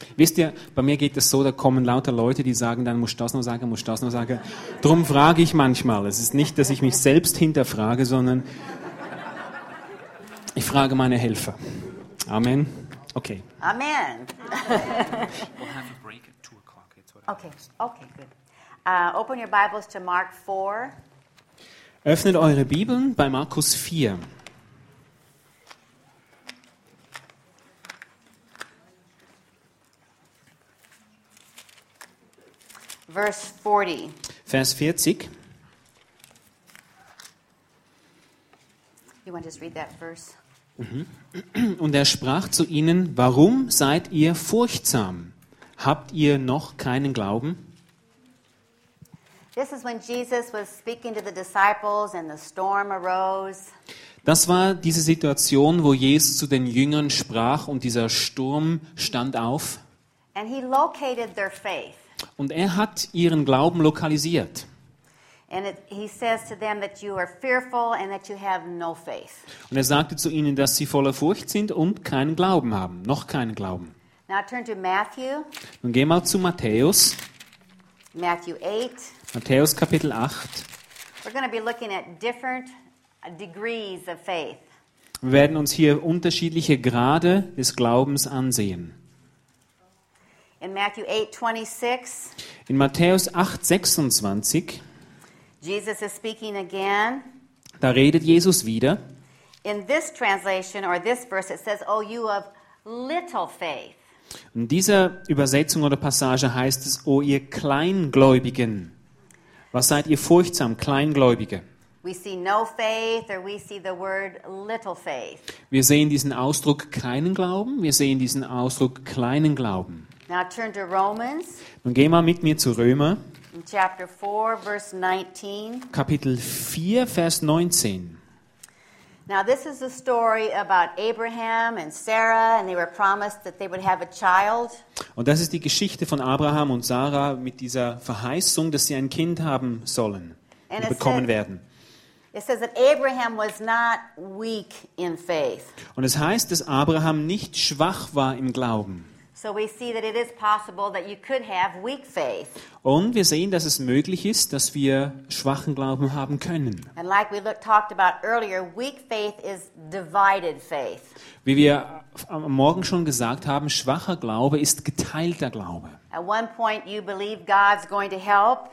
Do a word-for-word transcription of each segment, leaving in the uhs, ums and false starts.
Wisst ihr, bei mir geht es so, da kommen lauter Leute, die sagen, dann musst du das noch sagen, musst du das noch sagen. Darum frage ich manchmal. Es ist nicht, dass ich mich selbst hinterfrage, sondern ich frage meine Helfer. Amen. Okay. Amen. We'll have a break at two o'clock. That's what I Okay, okay, good. Uh, open your Bibles to Mark four. Öffnet eure Bibeln bei Markus vier. Verse forty. Vers vierzig. You want to just read that verse? Und er sprach zu ihnen, warum seid ihr furchtsam? Habt ihr noch keinen Glauben? This is when Jesus was speaking to the disciples and the storm arose. Das war diese Situation, wo Jesus zu den Jüngern sprach und dieser Sturm stand auf. And he located their faith. Und er hat ihren Glauben lokalisiert. And it, he says to them that you are fearful and that you have no faith. Und er sagte zu ihnen, dass sie voller Furcht sind und keinen Glauben haben, noch keinen Glauben. Now turn to Matthew, Nun gehen wir zu Matthäus, Matthew eight. Matthäus Kapitel acht. We're going to be looking at different degrees of faith. Wir werden uns hier unterschiedliche Grade des Glaubens ansehen. In Matthew eight twenty-six, In Matthäus acht sechsundzwanzig, Jesus is speaking again. da redet Jesus wieder. In this translation or this verse it says, "Oh, you of little faith." In dieser Übersetzung oder Passage heißt es, o ihr Kleingläubigen. Was seid ihr furchtsam, Kleingläubige? We see no faith or we see the word little faith. Wir sehen diesen Ausdruck keinen Glauben, wir sehen diesen Ausdruck kleinen Glauben. Now turn to Romans Nun geh mal mit mir zu Römer, in chapter four verse nineteen. Kapitel vier, Vers neunzehn. Now this is a story about Abraham and Sarah, and they were promised that they would have a child. Und das ist die Geschichte von Abraham und Sarah mit dieser Verheißung, dass sie ein Kind haben sollen, And it bekommen said- werden. It says that Abraham was not weak in faith. Und es heißt, dass Abraham nicht schwach war im Glauben. So we see that it is possible that you could have weak faith. Und wir sehen, dass es möglich ist, dass wir schwachen Glauben haben können. And like we looked, talked about earlier, weak faith is divided faith. Wie wir am Morgen schon gesagt haben, schwacher Glaube ist geteilter Glaube. At one point you believe God's going to help,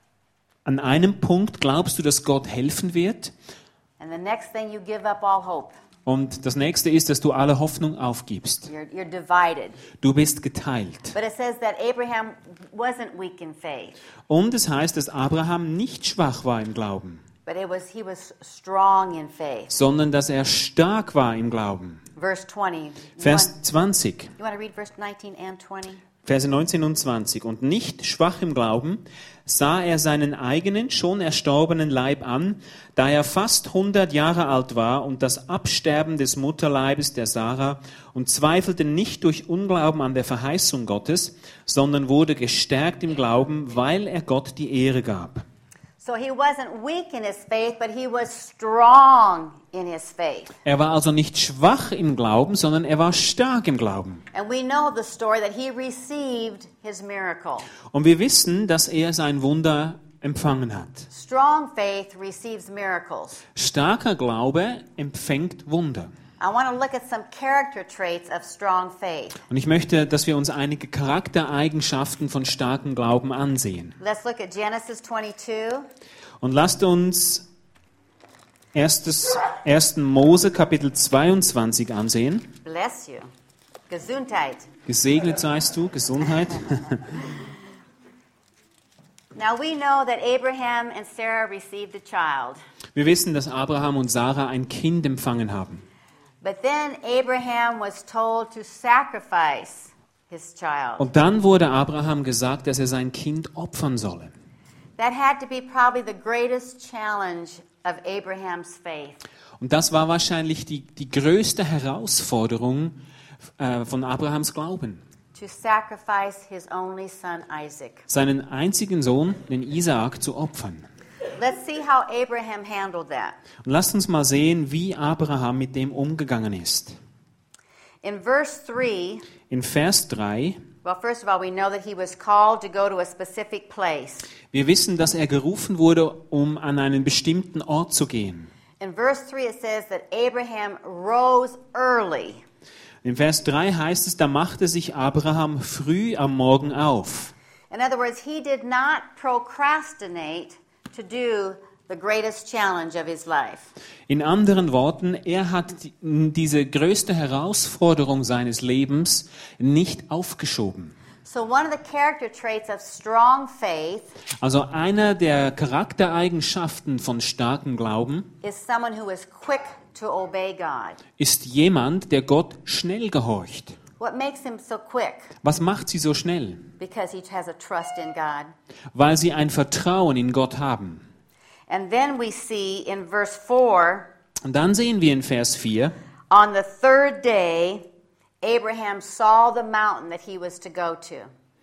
An einem Punkt glaubst du, dass Gott helfen wird, and the next thing you give up all hope. und das nächste ist, dass du alle Hoffnung aufgibst. You're, you're divided. Du bist geteilt. But it says that Abraham wasn't weak in faith, Und es heißt, dass Abraham nicht schwach war im Glauben, but it was he was strong in faith. sondern dass er stark war im Glauben. Verse twenty. You Vers want, zwanzig. you want to read verse nineteen and twenty? Verse neunzehn und zwanzig. Und nicht schwach im Glauben sah er seinen eigenen, schon erstorbenen Leib an, da er fast hundert Jahre alt war und das Absterben des Mutterleibes der Sarah, und zweifelte nicht durch Unglauben an der Verheißung Gottes, sondern wurde gestärkt im Glauben, weil er Gott die Ehre gab. So he wasn't weak in his faith, but he was strong in his faith. Er war also nicht schwach im Glauben, sondern er war stark im Glauben. And we know the story that he received his miracle. Und wir wissen, dass er sein Wunder empfangen hat. Strong faith receives miracles. Starker Glaube empfängt Wunder. I want to look at some character traits of strong faith. Und ich möchte, dass wir uns einige Charaktereigenschaften von starkem Glauben ansehen. Let's look at Genesis twenty-two. Und lasst uns erstes, ersten Mose Kapitel zweiundzwanzig ansehen. Bless you. Gesundheit. Gesegnet seist du, Gesundheit. Now we know that Abraham and Sarah received a child. Wir wissen, dass Abraham und Sarah ein Kind empfangen haben. But then Abraham was told to sacrifice his child. Und dann wurde Abraham gesagt, dass er sein Kind opfern solle. That had to be probably the greatest challenge of Abraham's faith. Und das war wahrscheinlich die, die größte Herausforderung äh, von Abrahams Glauben. To sacrifice his only son Isaac. Seinen einzigen Sohn, den Isaak, zu opfern. Let's see how Abraham handled that. Und lasst uns mal sehen, wie Abraham mit dem umgegangen ist. In verse three, In Vers drei, Well, first of all, we know that he was called to go to a specific place. Wir wissen, dass er gerufen wurde, um an einen bestimmten Ort zu gehen. In verse three it says that Abraham rose early. In Vers drei heißt es, da machte sich Abraham früh am Morgen auf. In other words, he did not procrastinate to do the greatest challenge of his life. In anderen Worten, er hat die- diese größte Herausforderung seines Lebens nicht aufgeschoben. So one of the character traits of strong faith Also einer der Charaktereigenschaften von starkem Glauben is someone who is quick to obey God. ist jemand, der Gott schnell gehorcht. What makes him so quick? Was macht sie so schnell? Because he has a trust in God. Weil sie ein Vertrauen in Gott haben. And then we see in verse four, Und dann sehen wir in Vers vier, on the third day, Abraham saw the mountain that he was to go to.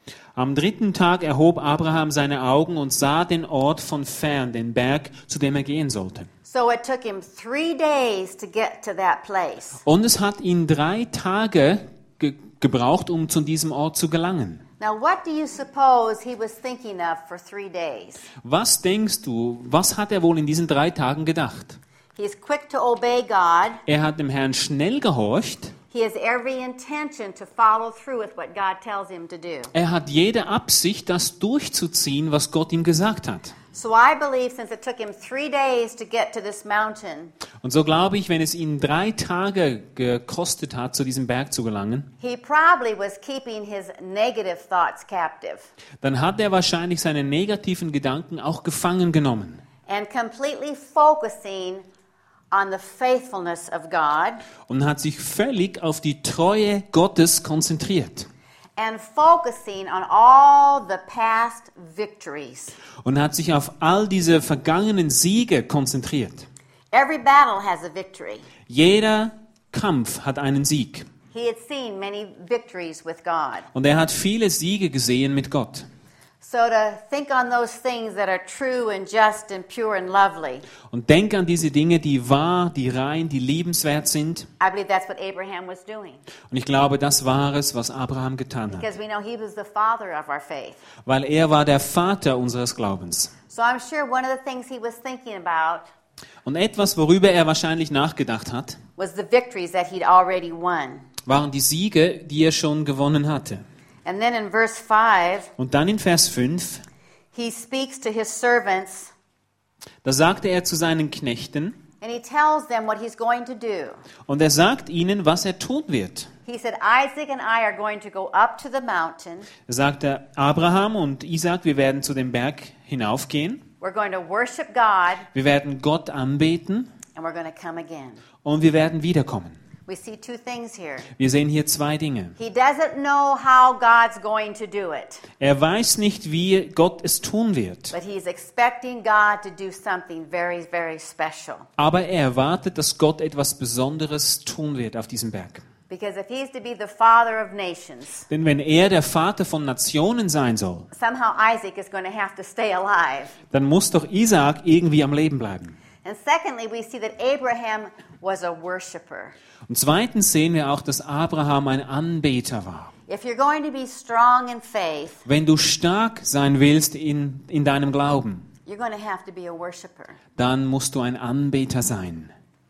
am dritten Tag erhob Abraham seine Augen und sah den Ort von fern, den Berg, zu dem er gehen sollte. So it took him three days to get to that place. Und es hat ihn drei Tage ge gebraucht, um zu diesem Ort zu gelangen. Now, what do you suppose he was thinking of for three days? Was denkst du, was hat er wohl in diesen drei Tagen gedacht? He's quick to obey God. Er hat dem Herrn schnell gehorcht. He has every intention to follow through with what God tells him to do. Er hat jede Absicht, das durchzuziehen, was Gott ihm gesagt hat. So I believe since it took him three days to get to this mountain, Und so glaube ich, wenn es ihn drei Tage gekostet hat, zu diesem Berg zu gelangen, he probably was keeping his negative thoughts captive dann hat er wahrscheinlich seine negativen Gedanken auch gefangen genommen and completely focusing on the faithfulness of God und hat sich völlig auf die Treue Gottes konzentriert and focusing on all the past victories. und hat sich auf all diese vergangenen Siege konzentriert. Every battle has a victory. Jeder Kampf hat einen Sieg He had seen many victories with God. und er hat viele Siege gesehen mit Gott. So to think on those things that are true and just and pure and lovely, Und denk an diese Dinge, die wahr, die rein, die liebenswert sind. I believe that's what Abraham was doing. Und ich glaube, das war es, was Abraham getan hat. Because we know he was the father of our faith. Weil er war der Vater unseres Glaubens. So I'm sure one of the things he was thinking about Und etwas, worüber er wahrscheinlich nachgedacht hat, was the victories that he'd already won. waren die Siege, die er schon gewonnen hatte. And then in verse five, Und dann in Vers fünf, he speaks to his servants da sagte er zu seinen Knechten, and he tells them what he's going to do. und er sagt ihnen, was er tun wird. He said, Isaac and I are going to go up to the mountain. Er sagte, Abraham und Isaac, wir werden zu dem Berg hinaufgehen, We're going to worship God, wir werden Gott anbeten and we're going to come again. und wir werden wiederkommen. We see two things here. Wir sehen hier zwei Dinge. He doesn't know how God's going to do it, Er weiß nicht, wie Gott es tun wird, but he's expecting God to do something very, very special. aber er erwartet, dass Gott etwas Besonderes tun wird auf diesem Berg. Because if he's to be the father of nations, Denn wenn er der Vater von Nationen sein soll, somehow Isaac is going to have to stay alive. dann muss doch Isaak irgendwie am Leben bleiben. And secondly, we see that Abraham was a worshiper. Und zweitens sehen wir auch, dass Abraham ein Anbeter war. If you're going to be strong in faith, Wenn du stark sein willst in, in deinem Glauben, you're going to have to be a worshiper. dann musst du ein Anbeter sein.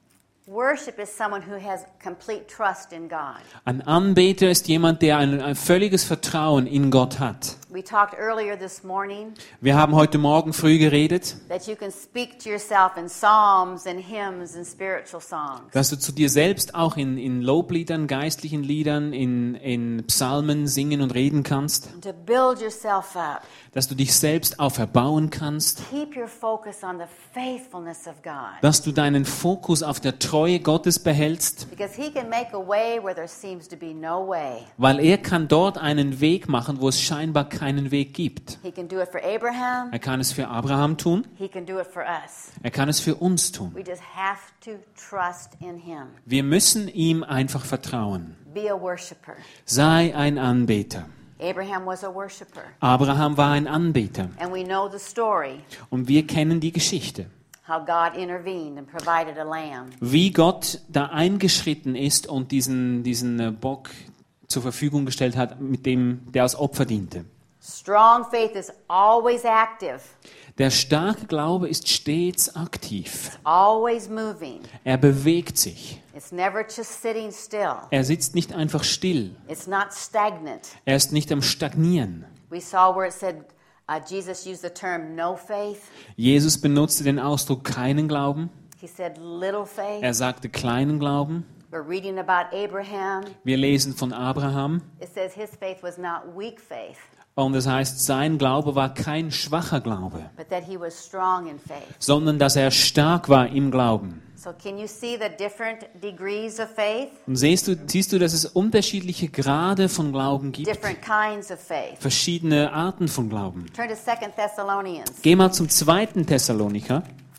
Worship is someone who has complete trust in God. Ein Anbeter ist jemand, der ein, ein völliges Vertrauen in Gott hat. We talked earlier this morning Wir haben heute Morgen früh geredet, that you can speak to yourself in psalms and hymns and spiritual songs. dass du zu dir selbst auch in, in Lobliedern, geistlichen Liedern, in, in Psalmen singen und reden kannst, And to build yourself up. dass du dich selbst auferbauen kannst, Keep your focus on the faithfulness of God. dass du deinen Fokus auf der Treue Gottes behältst, Because he can make a way where there seems to be no way. weil er kann dort einen Weg machen, wo es scheinbar keinen Weg gibt. He can do it for Abraham. Er kann es für Abraham tun, He can do it for us. er kann es für uns tun. We just have to trust in him. Wir müssen ihm einfach vertrauen. Be a worshiper. Sei ein Anbeter. Abraham was a worshiper. Abraham war ein Anbeter. And we know the story, Und wir kennen die Geschichte, how God intervened and provided a lamb. wie Gott da eingeschritten ist und diesen, diesen äh, Bock zur Verfügung gestellt hat, mit dem der als Opfer diente. Strong faith is always active, Der starke Glaube ist stets aktiv. always moving. Er bewegt sich. It's never just sitting still. Er sitzt nicht einfach still. It's not stagnant. Er ist nicht am Stagnieren. We saw where it said uh, Jesus used the term no faith. Jesus benutzte den Ausdruck keinen Glauben. He said little faith. Er sagte kleinen Glauben. We're reading about Abraham. Wir lesen von Abraham. It says his faith was not weak faith, Und das heißt, sein Glaube war kein schwacher Glaube, but that he was strong in faith. sondern dass er stark war im Glauben. So can you see the different degrees of faith? Und siehst du, siehst du, dass es unterschiedliche Grade von Glauben gibt? Different kinds of faith. Verschiedene Arten von Glauben. Turn to Second Thessalonians. Geh mal zum zweiten Thessalonicher.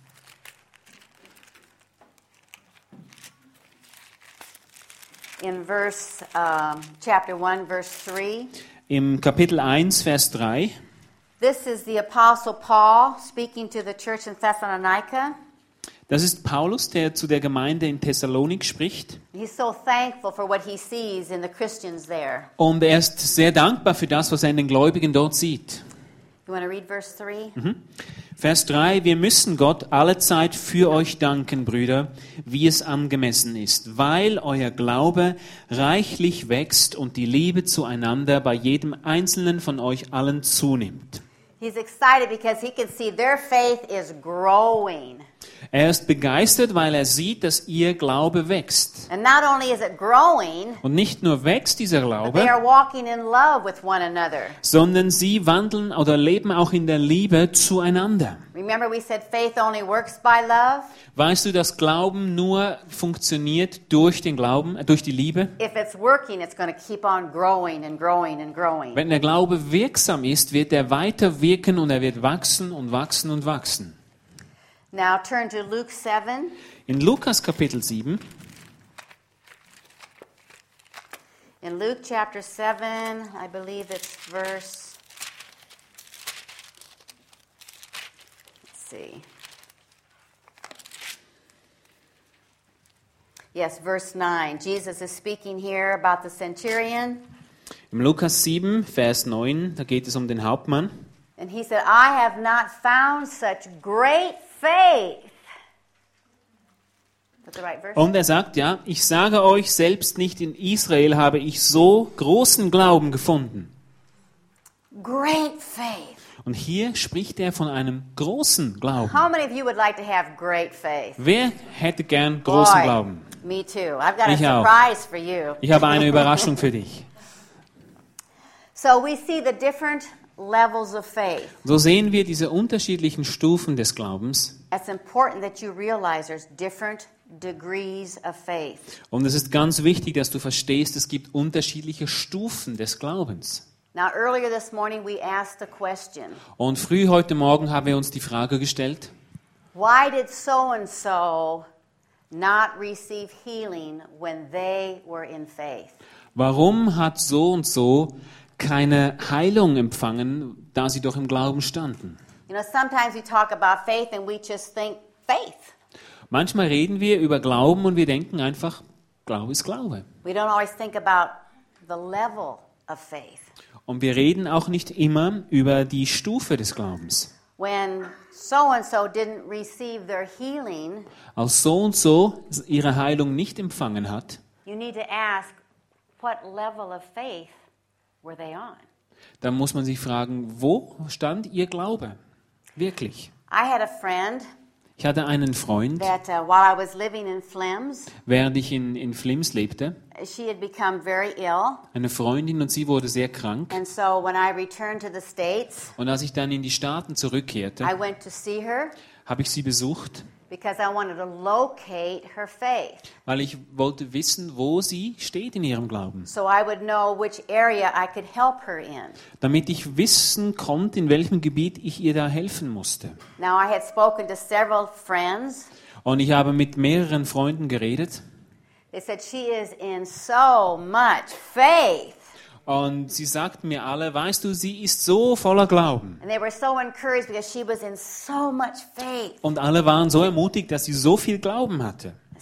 In verse um, chapter one, verse three. Im Kapitel eins, Vers drei. This is the Apostle Paul speaking to the church in Thessalonica. Das ist Paulus, der zu der Gemeinde in Thessalonik spricht. He's so thankful for what he sees in the Christians there. Und er ist sehr dankbar für das, was er in den Gläubigen dort sieht. You want to read verse three? Mhm. Vers drei. Wir müssen Gott allezeit für euch danken, Brüder, wie es angemessen ist, weil euer Glaube reichlich wächst und die Liebe zueinander bei jedem Einzelnen von euch allen zunimmt. He's excited because he can see their faith is growing. Er ist begeistert, weil er sieht, dass ihr Glaube wächst. And not only is it growing, Und nicht nur wächst dieser but Glaube, they are walking in love with one another. sondern sie wandeln oder leben auch in der Liebe zueinander. Remember we said faith only works by love? Weißt du, dass Glauben nur funktioniert durch den Glauben, äh, durch die Liebe? If it's working, it's going to keep on growing and growing and growing. Wenn der Glaube wirksam ist, wird er weiter wirken und er wird wachsen und wachsen und wachsen. Now turn to Luke seven. In Lukas Kapitel sieben, In Luke chapter seven, I believe it's verse, let's see. Yes, verse nine. Jesus is speaking here about the centurion. im Lukas sieben, Vers neun, da geht es um den Hauptmann. And he said, I have not found such great faith. That's the right verse? Und er sagt, ja, ich sage euch, selbst nicht in Israel habe ich so großen Glauben gefunden. Great faith. Und hier spricht er von einem großen Glauben. How many of you would like to have great faith? Wer hätte gern großen Boy, Glauben? me too. I've got a Ich auch. surprise for you. Ich habe eine Überraschung für dich. So we see the different levels of faith. So sehen wir diese unterschiedlichen Stufen des Glaubens. It's important that you realize there's different degrees of faith. Und es ist ganz wichtig, dass du verstehst, es gibt unterschiedliche Stufen des Glaubens. Now earlier this morning we asked the question, Und früh heute Morgen haben wir uns die Frage gestellt, why did so and so not receive healing when they were in faith? warum hat so und so keine Heilung empfangen, da sie doch im Glauben standen? You know, sometimes we talk about faith and we just think faith. Manchmal reden wir über Glauben und wir denken einfach, Glaube ist Glaube. We don't always think about the level of faith. Und wir reden auch nicht immer über die Stufe des Glaubens. When so and so didn't receive their healing, Als so und so ihre Heilung nicht empfangen hat, you need to ask, what level of faith were they on? dann muss man sich fragen, wo stand ihr Glaube? Wirklich. I had a friend Ich hatte einen Freund, that uh, while I was living in Flims, während ich in, in Flims lebte, she had become very ill. eine Freundin, und sie wurde sehr krank. And so when I returned to the States, Und als ich dann in die Staaten zurückkehrte, I went to see her habe ich sie besucht, because I wanted to locate her faith. weil ich wollte wissen, wo sie steht in ihrem Glauben. So I would know which area I could help her in. Damit ich wissen konnte, in welchem Gebiet ich ihr da helfen musste. Now I had spoken to several friends. Und ich habe mit mehreren Freunden geredet. They said she is in so much faith. Und sie sagten mir alle, weißt du, sie ist so voller Glauben. And they were so encouraged because she was in so much faith. Und alle waren so ermutigt, dass sie so viel Glauben hatte.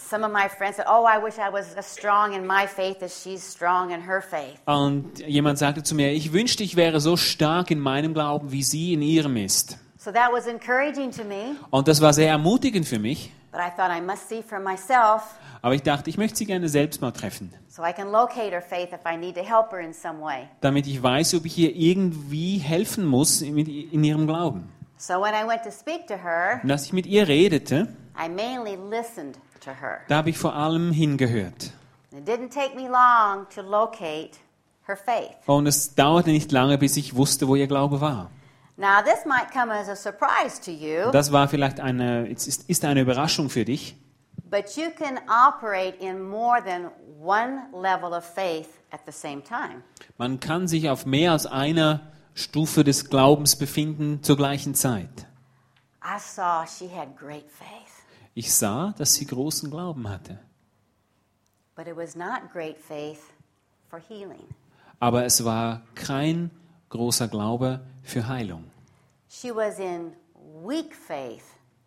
Some of my friends said, oh, I wish I was as strong in my faith as she's strong in her faith. Und jemand sagte zu mir, ich wünschte, ich wäre so stark in meinem Glauben, wie sie in ihrem ist. So that was encouraging to me. Und das war sehr ermutigend für mich. But I thought I must see for myself. Aber ich dachte, ich möchte sie gerne selbst mal treffen, So I can locate her faith if I need to help her in some way. damit ich weiß, ob ich ihr irgendwie helfen muss in, in ihrem Glauben. So when I went to speak to her, Und als ich mit ihr redete, I mainly listened to her. da habe ich vor allem hingehört. It didn't take me long to locate her faith. Und es dauerte nicht lange, bis ich wusste, wo ihr Glaube war. Now this might come as a surprise to you, Das war vielleicht eine, es ist, ist eine Überraschung für dich. but you can operate in more than one level of faith at the same time. Man kann sich auf mehr als einer Stufe des Glaubens befinden zur gleichen Zeit. I saw she had great faith, Ich sah, dass sie großen Glauben hatte. but it was not great faith for healing. Aber es war kein großer Glaube für Heilung. She was in weak faith.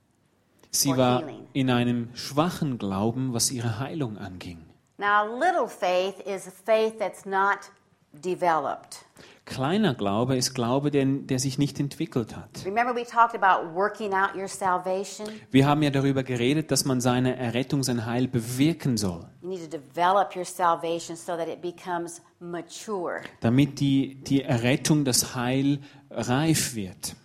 Sie For war healing. in einem schwachen Glauben, was ihre Heilung anging. Now, little faith is a faith that's not developed. Kleiner Glaube ist Glaube, der, der sich nicht entwickelt hat. Remember, we talked about working out your salvation? Wir haben ja darüber geredet, dass man seine Errettung, sein Heil bewirken soll, You need to develop your salvation so that it becomes mature. damit die, die Errettung, das Heil reif wird.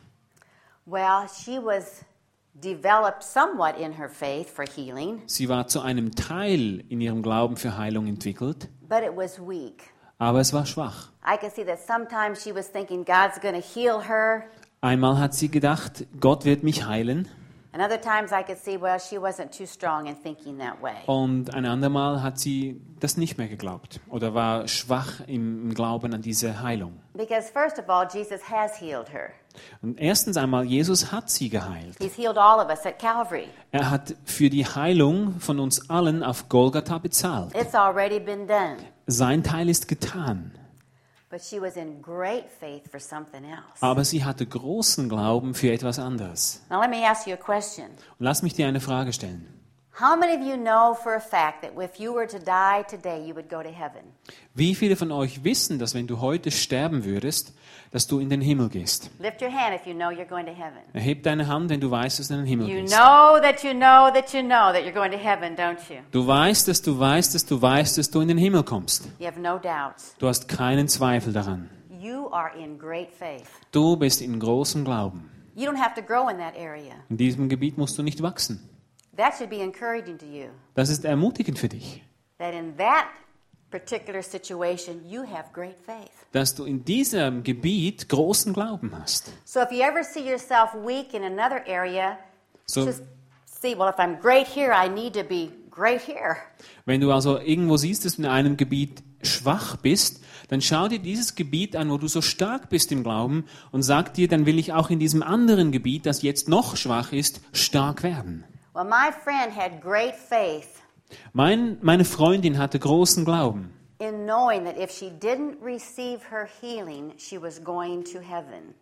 Well, she was developed somewhat in her faith for healing, Sie war zu einem Teil in ihrem Glauben für Heilung entwickelt, but it was weak. aber es war schwach. I could see that sometimes she was thinking God's going to heal her, Einmal hat sie gedacht, Gott wird mich heilen, and other times I could see, well, she wasn't too strong in thinking that way. und ein andermal hat sie das nicht mehr geglaubt oder war schwach im, im Glauben an diese Heilung. Because first of all, Jesus has healed her. Und erstens einmal, Jesus hat sie geheilt. He's healed all of us at Calvary. Er hat für die Heilung von uns allen auf Golgatha bezahlt. It's already been done. Sein Teil ist getan. But she was in great faith for something else. Aber sie hatte großen Glauben für etwas anderes. Now let me ask you a question. Und lass mich dir eine Frage stellen. How many of you know for a fact that if you were to die today, you would go to heaven? Wie viele von euch wissen, dass wenn du heute sterben würdest, dass du in den Himmel gehst? Lift your hand if you know you're going to heaven. Erheb deine Hand, wenn du weißt, dass du in den Himmel You gehst. know that you know that you know that you're going to heaven, don't you? Du weißt, dass du weißt, dass du weißt, dass du in den Himmel kommst. You have no doubts. Du hast keinen Zweifel daran. You are in great faith. Du bist in großem Glauben. You don't have to grow in that area. In diesem Gebiet musst du nicht wachsen. That should be encouraging to you. Das ist ermutigend für dich, That in that particular situation, you have great faith. dass du in diesem Gebiet großen Glauben hast. So if you ever see yourself weak in another area, So, just see, well, if I'm great here, I need to be great here. wenn du also irgendwo siehst, dass du in einem Gebiet schwach bist, dann schau dir dieses Gebiet an, wo du so stark bist im Glauben und sag dir, dann will ich auch in diesem anderen Gebiet, das jetzt noch schwach ist, stark werden. Well, my friend had great faith Mein, meine Freundin hatte großen Glauben, in knowing that if she didn't receive her healing, she was going to heaven.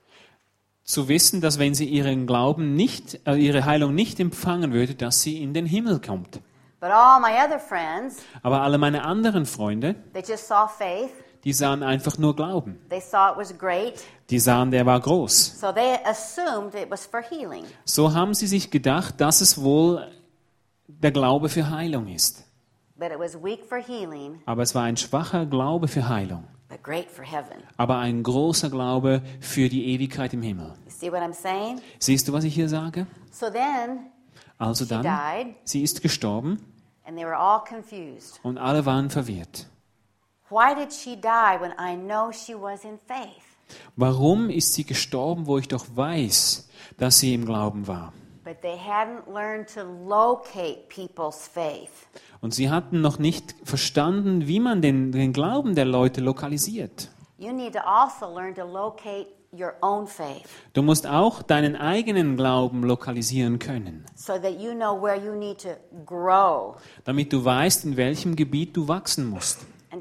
zu wissen, dass wenn sie ihren Glauben nicht, äh, ihre Heilung nicht empfangen würde, dass sie in den Himmel kommt. But all my other friends, Aber alle meine anderen Freunde, they just saw faith. die sahen einfach nur Glauben. They saw it was great. Die sahen, der war groß. So they assumed it was for healing. So haben sie sich gedacht, dass es wohl der Glaube für Heilung ist. But it was weak for healing, Aber es war ein schwacher Glaube für Heilung. but great for heaven. Aber ein großer Glaube für die Ewigkeit im Himmel. You see what I'm saying? Siehst du, was ich hier sage? So then Also she dann, died, sie ist gestorben and they were all confused. und alle waren verwirrt. Why did she die when I know she was in faith? Warum ist sie gestorben, wo ich doch weiß, dass sie im Glauben war? But they hadn't learned to locate people's faith. Und sie hatten noch nicht verstanden, wie man den, den Glauben der Leute lokalisiert. You need to also learn to locate your own faith Du musst auch deinen eigenen Glauben lokalisieren können, so that you know where you need to grow damit du weißt, in welchem Gebiet du wachsen musst. and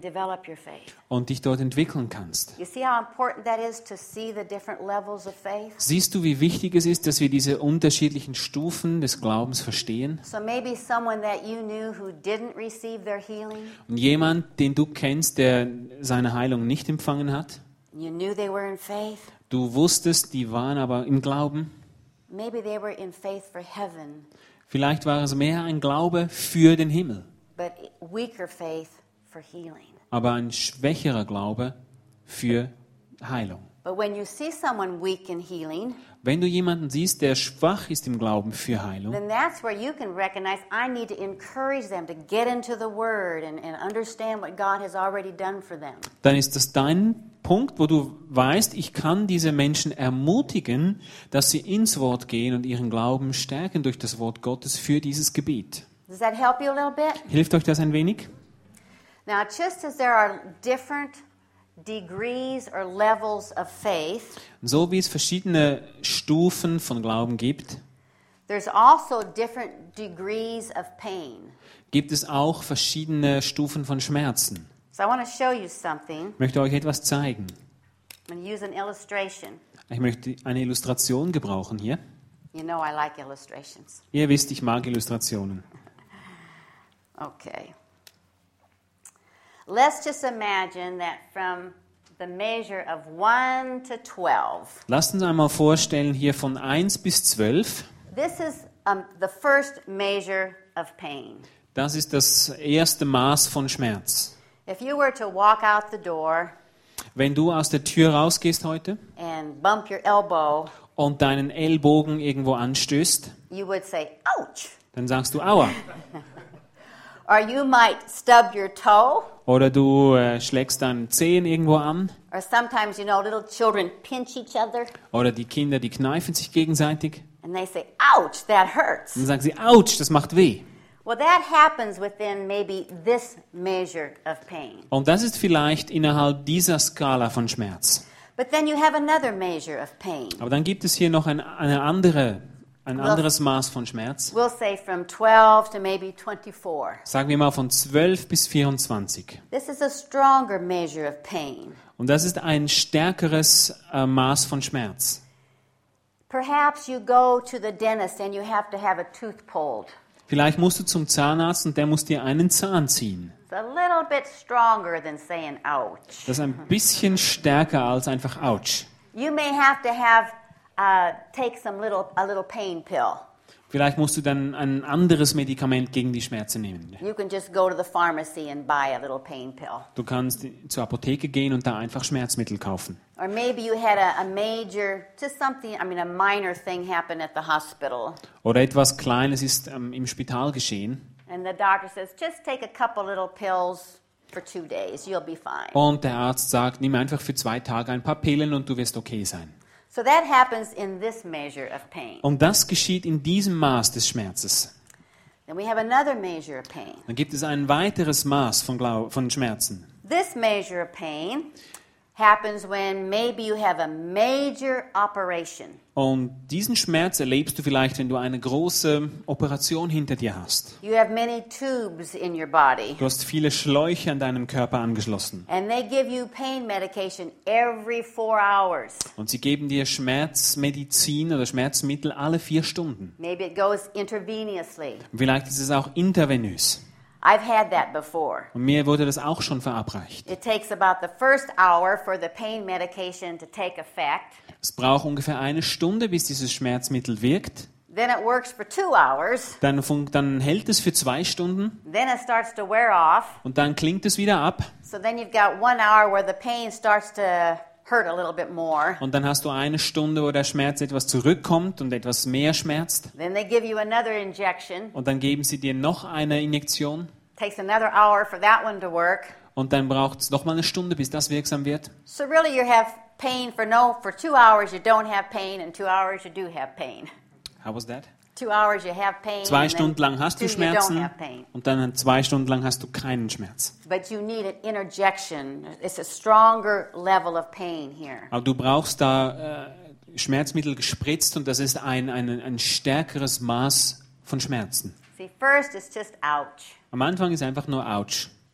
and develop your faith. und dich dort entwickeln kannst. You see how important that is to see the different levels of faith? Siehst du, wie wichtig es ist, dass wir diese unterschiedlichen Stufen des Glaubens verstehen? So maybe someone that you knew who didn't receive their healing, Und jemand, den du kennst, der seine Heilung nicht empfangen hat, you knew they were in faith. du wusstest, die waren aber im Glauben. Maybe they were in faith for heaven, Vielleicht war es mehr ein Glaube für den Himmel, but weaker faith for healing. aber ein schwächerer Glaube für Heilung. But when you see someone weak in healing, Wenn du jemanden siehst, der schwach ist im Glauben für Heilung, then that's where you can recognize I need to encourage them to get into the Word and, and understand what God has already done for them. dann ist das dein Punkt, wo du weißt, ich kann diese Menschen ermutigen, dass sie ins Wort gehen und ihren Glauben stärken durch das Wort Gottes für dieses Gebiet. Does that help you a little bit? Hilft euch das ein wenig? Now, just as there are different degrees or levels of faith, So wie es verschiedene Stufen von Glauben gibt, there's also different degrees of pain. gibt es auch verschiedene Stufen von Schmerzen. So I want to show you something. Ich möchte euch etwas zeigen. I'm going to use an illustration. Ich möchte eine Illustration gebrauchen hier. You know I like illustrations. Ihr wisst, ich mag Illustrationen. Okay. Let's just imagine that from the measure of one to twelve, Lasst uns einmal vorstellen, hier von eins bis zwölf. this is um, the first measure of pain. Das ist das erste Maß von Schmerz. If you were to walk out the door Wenn du aus der Tür rausgehst heute and bump your elbow, und deinen Ellbogen irgendwo anstößt, you would say, ouch. dann sagst du Aua. Or you might stub your toe. Oder du äh, schlägst deinen Zehen irgendwo an. Or sometimes, you know, little children pinch each other Oder die Kinder, die kneifen sich gegenseitig. and they say, ouch, that hurts. Dann sagen sie, Autsch, das macht weh. Well, that happens within maybe this measure of pain. Und das ist vielleicht innerhalb dieser Skala von Schmerz. But then you have another measure of pain. Aber dann gibt es hier noch ein, eine andere, ein anderes Maß von Schmerz. We'll say from twelve to maybe twenty-four. Sagen wir mal von zwölf bis vierundzwanzig. This is a stronger measure of pain. Und das ist ein stärkeres äh, Maß von Schmerz. Perhaps you go to the dentist and you have to have a tooth pulled. Vielleicht musst du zum Zahnarzt und der muss dir einen Zahn ziehen. It's a little bit stronger than saying ouch. Das ist ein bisschen stärker als einfach Autsch. You may have to have uh, take some little a little pain pill. Vielleicht musst du dann ein anderes Medikament gegen die Schmerzen nehmen. You can just go to the pharmacy and buy a little pain pill. Du kannst zur Apotheke gehen und da einfach Schmerzmittel kaufen. Or maybe you had a, a major, just something, I mean a minor thing happen at the hospital. Oder etwas Kleines ist ähm, im Spital geschehen. And the doctor says, just take a couple little pills for two days. You'll be fine. Und der Arzt sagt, nimm einfach für zwei Tage ein paar Pillen und du wirst okay sein. So that happens in this measure of pain. Und das geschieht in diesem Maß des Schmerzes. Then we have another measure of pain. Dann gibt es ein weiteres Maß von, Glau- von Schmerzen. This measure of pain happens when maybe you have a major operation. Und diesen Schmerz erlebst du vielleicht, wenn du eine große Operation hinter dir hast. You have many tubes in your body. Du hast viele Schläuche an deinem Körper angeschlossen. And they give you pain medication every four hours. Und sie geben dir Schmerzmedizin oder Schmerzmittel alle vier Stunden. Maybe it goes intravenously. Und vielleicht ist es auch intravenös. I've had that before. Und mir wurde das auch schon verabreicht. It takes about the first hour for the pain medication to take effect. Es braucht ungefähr eine Stunde, bis dieses Schmerzmittel wirkt. Then it works for two hours. Dann, fun- dann hält es für zwei Stunden Then it starts to wear off. und dann klingt es wieder ab. So then you've got one hour where the pain starts to hurt a little bit more. Und dann hast du eine Stunde, wo der Schmerz etwas zurückkommt und etwas mehr schmerzt. Then they give you another injection. Und dann geben sie dir noch eine Injektion. Takes another hour for that one to work. Und dann braucht es noch mal eine Stunde, bis das wirksam wird. So really you have pain for no for two hours you don't have pain and two hours you do have pain. How was that? Two hours you have pain. Zwei and then Stunden lang hast du two you don't Schmerzen have pain. und dann zwei Stunden lang hast du keinen Schmerz. But you need an interjection. It's a stronger level of pain here. Aber du brauchst da äh, Schmerzmittel gespritzt und das ist ein, ein, ein stärkeres Maß von Schmerzen. See, first it's just ouch. Am Anfang ist einfach nur Autsch.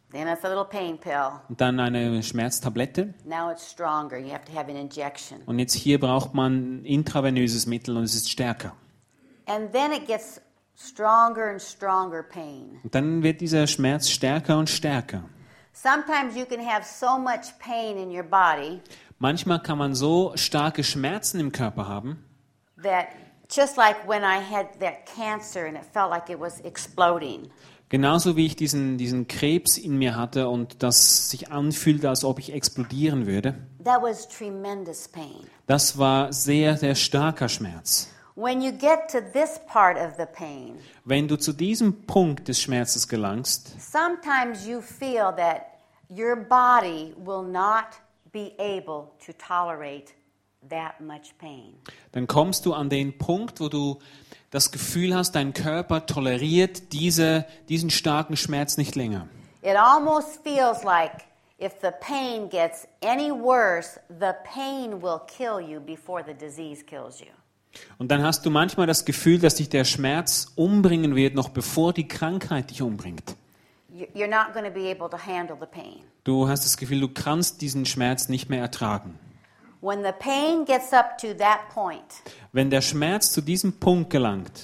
Then it's a little pain pill. und dann eine Schmerztablette. Now it's stronger. You have to have an injection. Und jetzt hier braucht man intravenöses Mittel und es ist stärker. And then it gets stronger and stronger pain. Und dann wird dieser Schmerz stärker und stärker. Sometimes you can have so much pain in your body Manchmal kann man so starke Schmerzen im Körper haben, that just like when I had that cancer and it felt like it was exploding. genauso wie ich diesen, diesen Krebs in mir hatte und das sich anfühlte, als ob ich explodieren würde. That was tremendous pain. Das war sehr, sehr starker Schmerz. When you get to this part of the pain, Wenn du zu diesem Punkt des Schmerzes gelangst, sometimes you feel that your body will not be able to tolerate that much pain. dann kommst du an den Punkt, wo du das Gefühl hast, dein Körper toleriert diese, diesen starken Schmerz nicht länger. It almost feels like if the pain gets any worse, the pain will kill you before the disease kills you. Und dann hast du manchmal das Gefühl, dass dich der Schmerz umbringen wird, noch bevor die Krankheit dich umbringt. You- You're not going to be able to handle the pain. Du hast das Gefühl, du kannst diesen Schmerz nicht mehr ertragen. When the pain gets up to that point, Wenn der Schmerz zu diesem Punkt gelangt,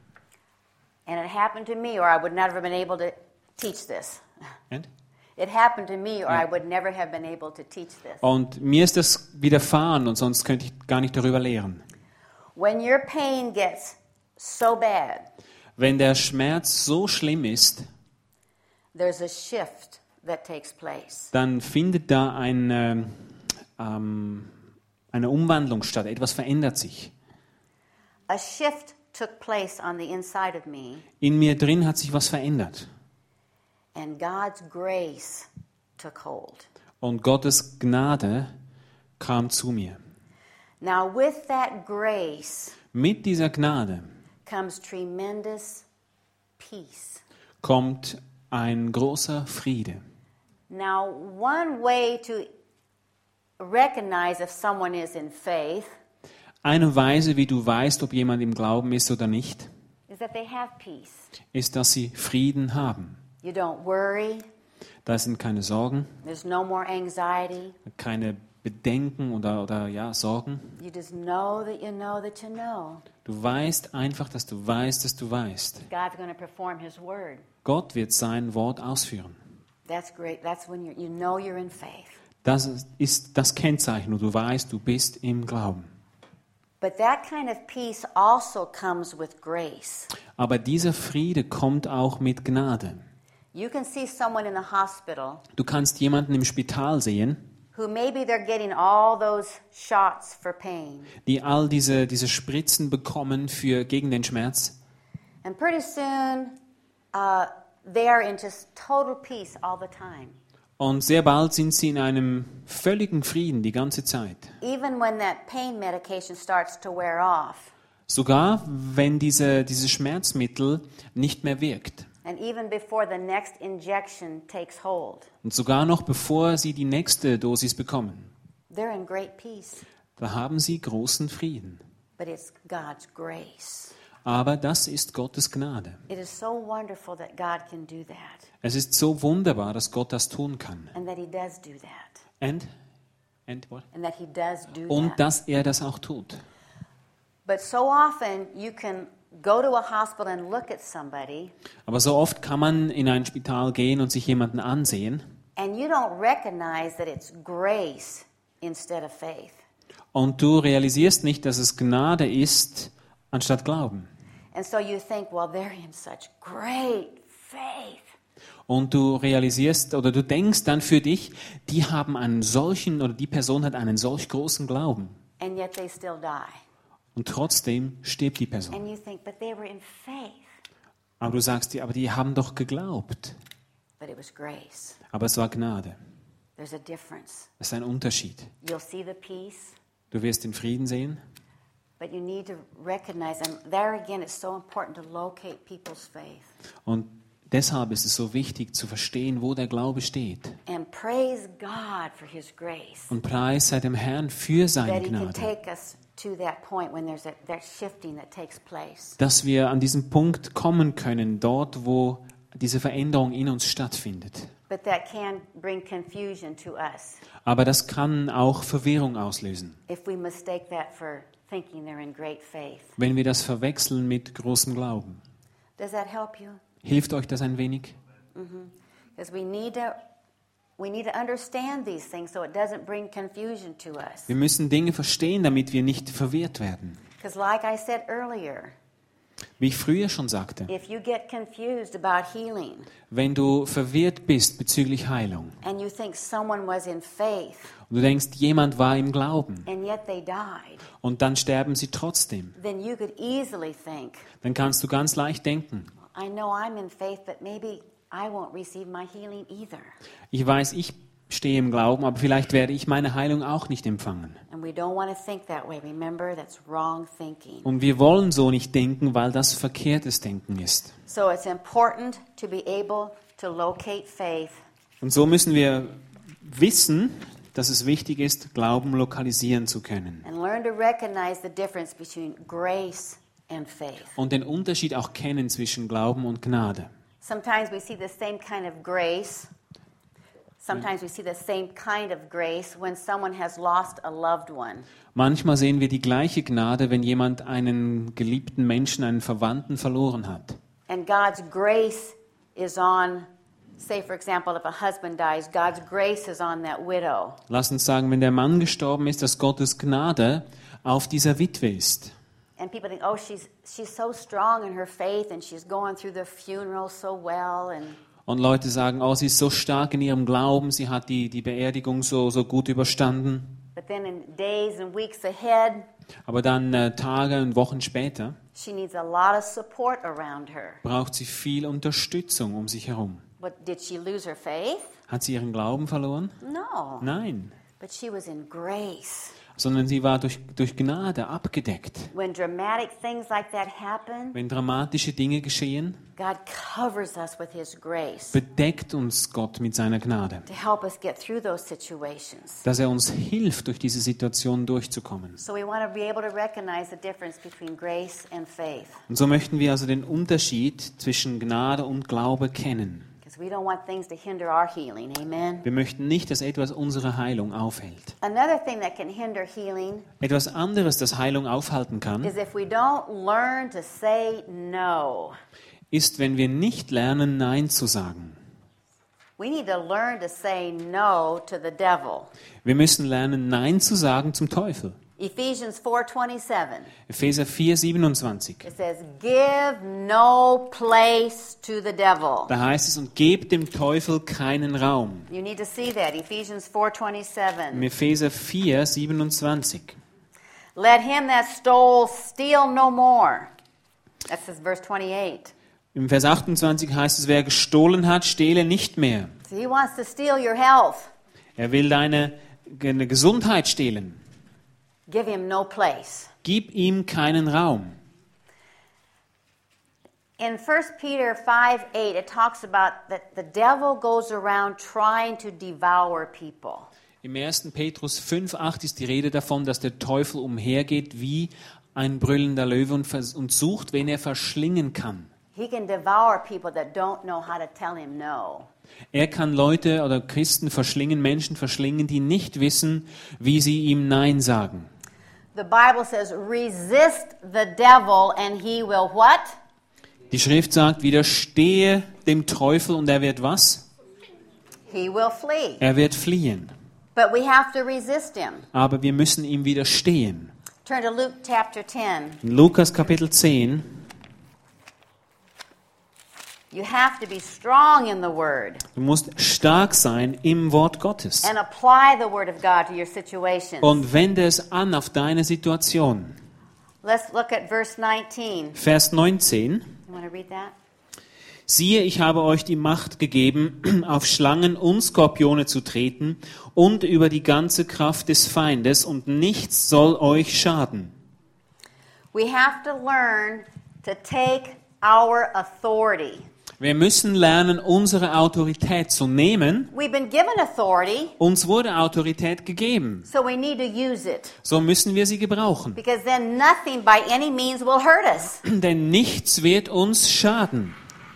and it happened to me, or I would never have been able to teach this. and It happened to me, or I would never have been able to teach this. und mir ist das widerfahren und sonst könnte ich gar nicht darüber lehren. When your pain gets so bad, Wenn der Schmerz so schlimm ist, there's a shift that takes place. dann findet da eine, ähm, eine Umwandlung statt. Etwas verändert sich. A shift took place on the inside of me, In mir drin hat sich was verändert. and God's grace took hold. Und Gottes Gnade kam zu mir. Now, with that grace Mit dieser Gnade comes tremendous peace. kommt ein großer Friede. Now, one way to recognize if someone is in faith Eine Weise, wie du weißt, ob jemand im Glauben ist oder nicht, is that they have peace. ist, dass sie Frieden haben. You don't worry, Da sind keine Sorgen, there's no more anxiety. keine Bedenken oder, oder ja, Sorgen. You just know that you know that you know Du weißt einfach, dass du weißt, dass du weißt. God's going to perform His word. Gott wird sein Wort ausführen. That's great. That's when you're, you know you're in faith. Das ist das Kennzeichen, und du weißt, du bist im Glauben. But that kind of peace also comes with grace. Aber dieser Friede kommt auch mit Gnade. You can see someone in the hospital Du kannst jemanden im Spital sehen, who maybe they're getting all those shots for pain. die all diese, diese Spritzen bekommen für, gegen den Schmerz. And pretty soon, uh, they are in just total peace all the time. Und sehr bald sind sie in einem völligen Frieden die ganze Zeit. Even when that pain medication starts to wear off. Sogar wenn diese, dieses Schmerzmittel nicht mehr wirkt. And even before the next injection takes hold. Und sogar noch bevor sie die nächste Dosis bekommen. They're in great peace. Da haben sie großen Frieden. But it's God's grace. Aber das ist Gottes Gnade. It is so wonderful that God can do that. Es ist so wunderbar, dass Gott das tun kann. And that He does do that. And, and what? And that He does do Und that. dass er das auch tut. But so often you can go to a hospital and look at somebody Aber so oft kann man in ein Spital gehen und sich jemanden ansehen and you don't recognize that it's grace instead of faith. und du realisierst nicht, dass es Gnade ist anstatt Glauben. And so you think, well, they're in such great faith. Und du realisierst oder du denkst dann für dich, die haben einen solchen oder die Person hat einen solch großen Glauben. And yet they still die. Und trotzdem stirbt die Person. And you think, but they were in faith. Aber du sagst dir, aber die haben doch geglaubt. But it was grace. Aber es war Gnade. There's a difference. Es ist ein Unterschied. You'll see the peace, Du wirst den Frieden sehen, but you need to recognize, and there again, it's so important to locate people's faith. und deshalb ist es so wichtig zu verstehen, wo der Glaube steht. And praise God for His grace. Und Preis sei dem Herrn für seine That He can Gnade. take us to that point when there's a, that shifting that takes place. Dass wir an diesen Punkt kommen können, dort wo diese Veränderung in uns stattfindet. But that can bring confusion to us Aber das kann auch Verwirrung auslösen, if we mistake that for thinking they're in great faith. wenn wir das verwechseln mit großem Glauben. Does that help you? Hilft euch das ein wenig? Because we need to we need to understand these things so it doesn't bring confusion to us. Wir müssen Dinge verstehen, damit wir nicht verwirrt werden. Because like I said earlier, Wie ich früher schon sagte, if you get confused about healing wenn du verwirrt bist bezüglich Heilung and you think someone was in faith und du denkst, jemand war im Glauben and yet they died, und dann sterben sie trotzdem, then you could easily think, dann kannst du ganz leicht denken, I know I'm in faith, but maybe I won't receive my healing either. ich weiß, ich stehe im Glauben, aber vielleicht werde ich meine Heilung auch nicht empfangen. And we don't want to think that way. Remember, that's wrong thinking. Und wir wollen so nicht denken, weil das verkehrtes Denken ist. So it's important to be able to locate faith Und so müssen wir wissen, dass es wichtig ist, Glauben lokalisieren zu können. and learn to recognize the difference between grace and faith. Und den Unterschied auch kennen zwischen Glauben und Gnade. Sometimes we see the same kind of grace. Sometimes we see the same kind of grace when someone has lost a loved one. Manchmal sehen wir die gleiche Gnade, wenn jemand einen geliebten Menschen, einen Verwandten verloren hat. And God's grace is on, say for example, if a husband dies, God's grace is on that widow. Lass uns sagen, wenn der Mann gestorben ist, dass Gottes Gnade auf dieser Witwe ist. And people think, oh, she's she's so strong in her faith and she's going through the funeral so well. And Und Leute sagen, oh, sie ist so stark in ihrem Glauben, sie hat die, die Beerdigung so, so gut überstanden. but then in days and weeks ahead, Aber dann äh, Tage und Wochen später she needs a lot of support around her. braucht sie viel Unterstützung um sich herum. But did she lose her faith? Hat sie ihren Glauben verloren? No. Nein, But she was in grace. sondern sie war durch, durch Gnade abgedeckt. When dramatic things like that happen, Wenn dramatische Dinge geschehen, God covers us with His grace bedeckt uns Gott mit seiner Gnade, to help us get through those situations. dass er uns hilft, durch diese Situation durchzukommen. So we want to be able to recognize the difference between grace and faith, Und so möchten wir also den Unterschied zwischen Gnade und Glaube kennen. because we don't want things to hinder our healing. Amen. Wir möchten nicht, dass etwas unsere Heilung aufhält. Another thing that can hinder healing Etwas anderes, das Heilung aufhalten kann, is if we don't learn to say no. ist, wenn wir nicht lernen, Nein zu sagen. We need to learn to say no to the devil. Wir müssen lernen, Nein zu sagen zum Teufel. Ephesians four twenty-seven. Epheser vier, siebenundzwanzig. It says, "Give no place to the devil." Da heißt es, und gebt dem Teufel keinen Raum. You need to see that. Ephesians four Im twenty-seven. Epheser vier, siebenundzwanzig. Let him that stole steal no more. That's verse twenty-eight. Im Vers achtundzwanzig heißt es, wer gestohlen hat, stehle nicht mehr. So he wants to steal your health. Er will deine, deine Gesundheit stehlen. Give him no place. Gib ihm keinen Raum. In First Peter five eight, it talks about that the devil goes around trying to devour people. Im ersten Petrus fünf acht ist die Rede davon, dass der Teufel umhergeht wie ein brüllender Löwe und, vers- und sucht, wen er verschlingen kann. He can devour people that don't know how to tell him no. Er kann Leute oder Christen verschlingen, Menschen verschlingen, die nicht wissen, wie sie ihm Nein sagen. The Bible says, resist the devil and he will what? Die Schrift sagt, widerstehe dem Teufel und er wird was? He will flee. Er wird fliehen. But we have to resist him. Aber wir müssen ihm widerstehen. Turn to Luke chapter ten. In Lukas Kapitel zehn, You have to be strong in the word du musst stark sein im Wort Gottes. and apply the word of God to your situations. Und wende es an auf deine Situation. Let's look at verse nineteen. Vers neunzehn. You want to read that? Siehe, ich habe euch die Macht gegeben, auf Schlangen und Skorpione zu treten und über die ganze Kraft des Feindes, und nichts soll euch schaden. We have to learn to take our authority. Wir müssen lernen, unsere Autorität zu nehmen. We've been given authority, Uns wurde Autorität gegeben. so we need to use it. So müssen wir sie gebrauchen. Because then nothing by any means will hurt us. Denn nichts wird uns schaden.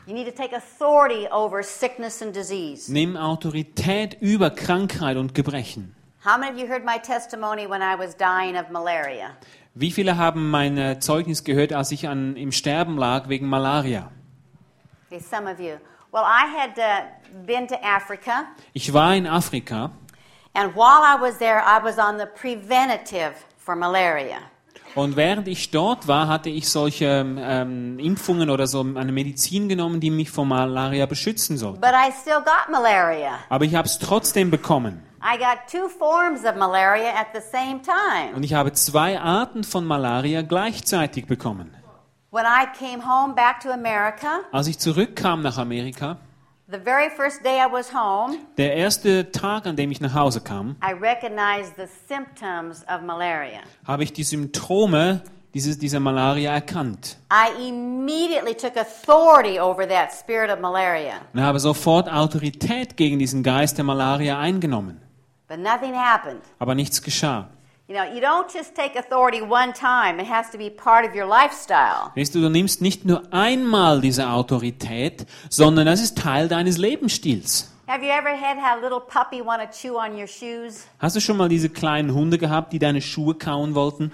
You need to take authority over sickness and disease. Nimm Autorität über Krankheit und Gebrechen. How many of you heard my testimony when I was dying of malaria? Wie viele haben mein äh, Zeugnis gehört, als ich an, im Sterben lag wegen Malaria? Okay, some of you. Well, I had uh, been to Africa, Ich war in Afrika and while I was there, I was on the preventative for malaria. und während ich dort war, hatte ich solche ähm, Impfungen oder so eine Medizin genommen, die mich vor Malaria beschützen sollte. But I still got malaria. Aber ich habe es trotzdem bekommen. I got two forms of malaria at the same time. Und ich habe zwei Arten von Malaria gleichzeitig bekommen. When I came home back to America, Als ich zurückkam nach Amerika, the very first day I was home, der erste Tag, an dem ich nach Hause kam, I recognized the symptoms of malaria. habe ich die Symptome dieses, dieser Malaria erkannt. I immediately took authority over that spirit of malaria. Und habe sofort Autorität gegen diesen Geist der Malaria eingenommen. But nothing happened. Aber nichts geschah. You know, you don't just take authority one time. It has to be part of your lifestyle. Weißt du, du nimmst nicht nur einmal diese Autorität, sondern das ist Teil deines Lebensstils. Have you ever had a little puppy want to chew on your shoes? Hast du schon mal diese kleinen Hunde gehabt, die deine Schuhe kauen wollten?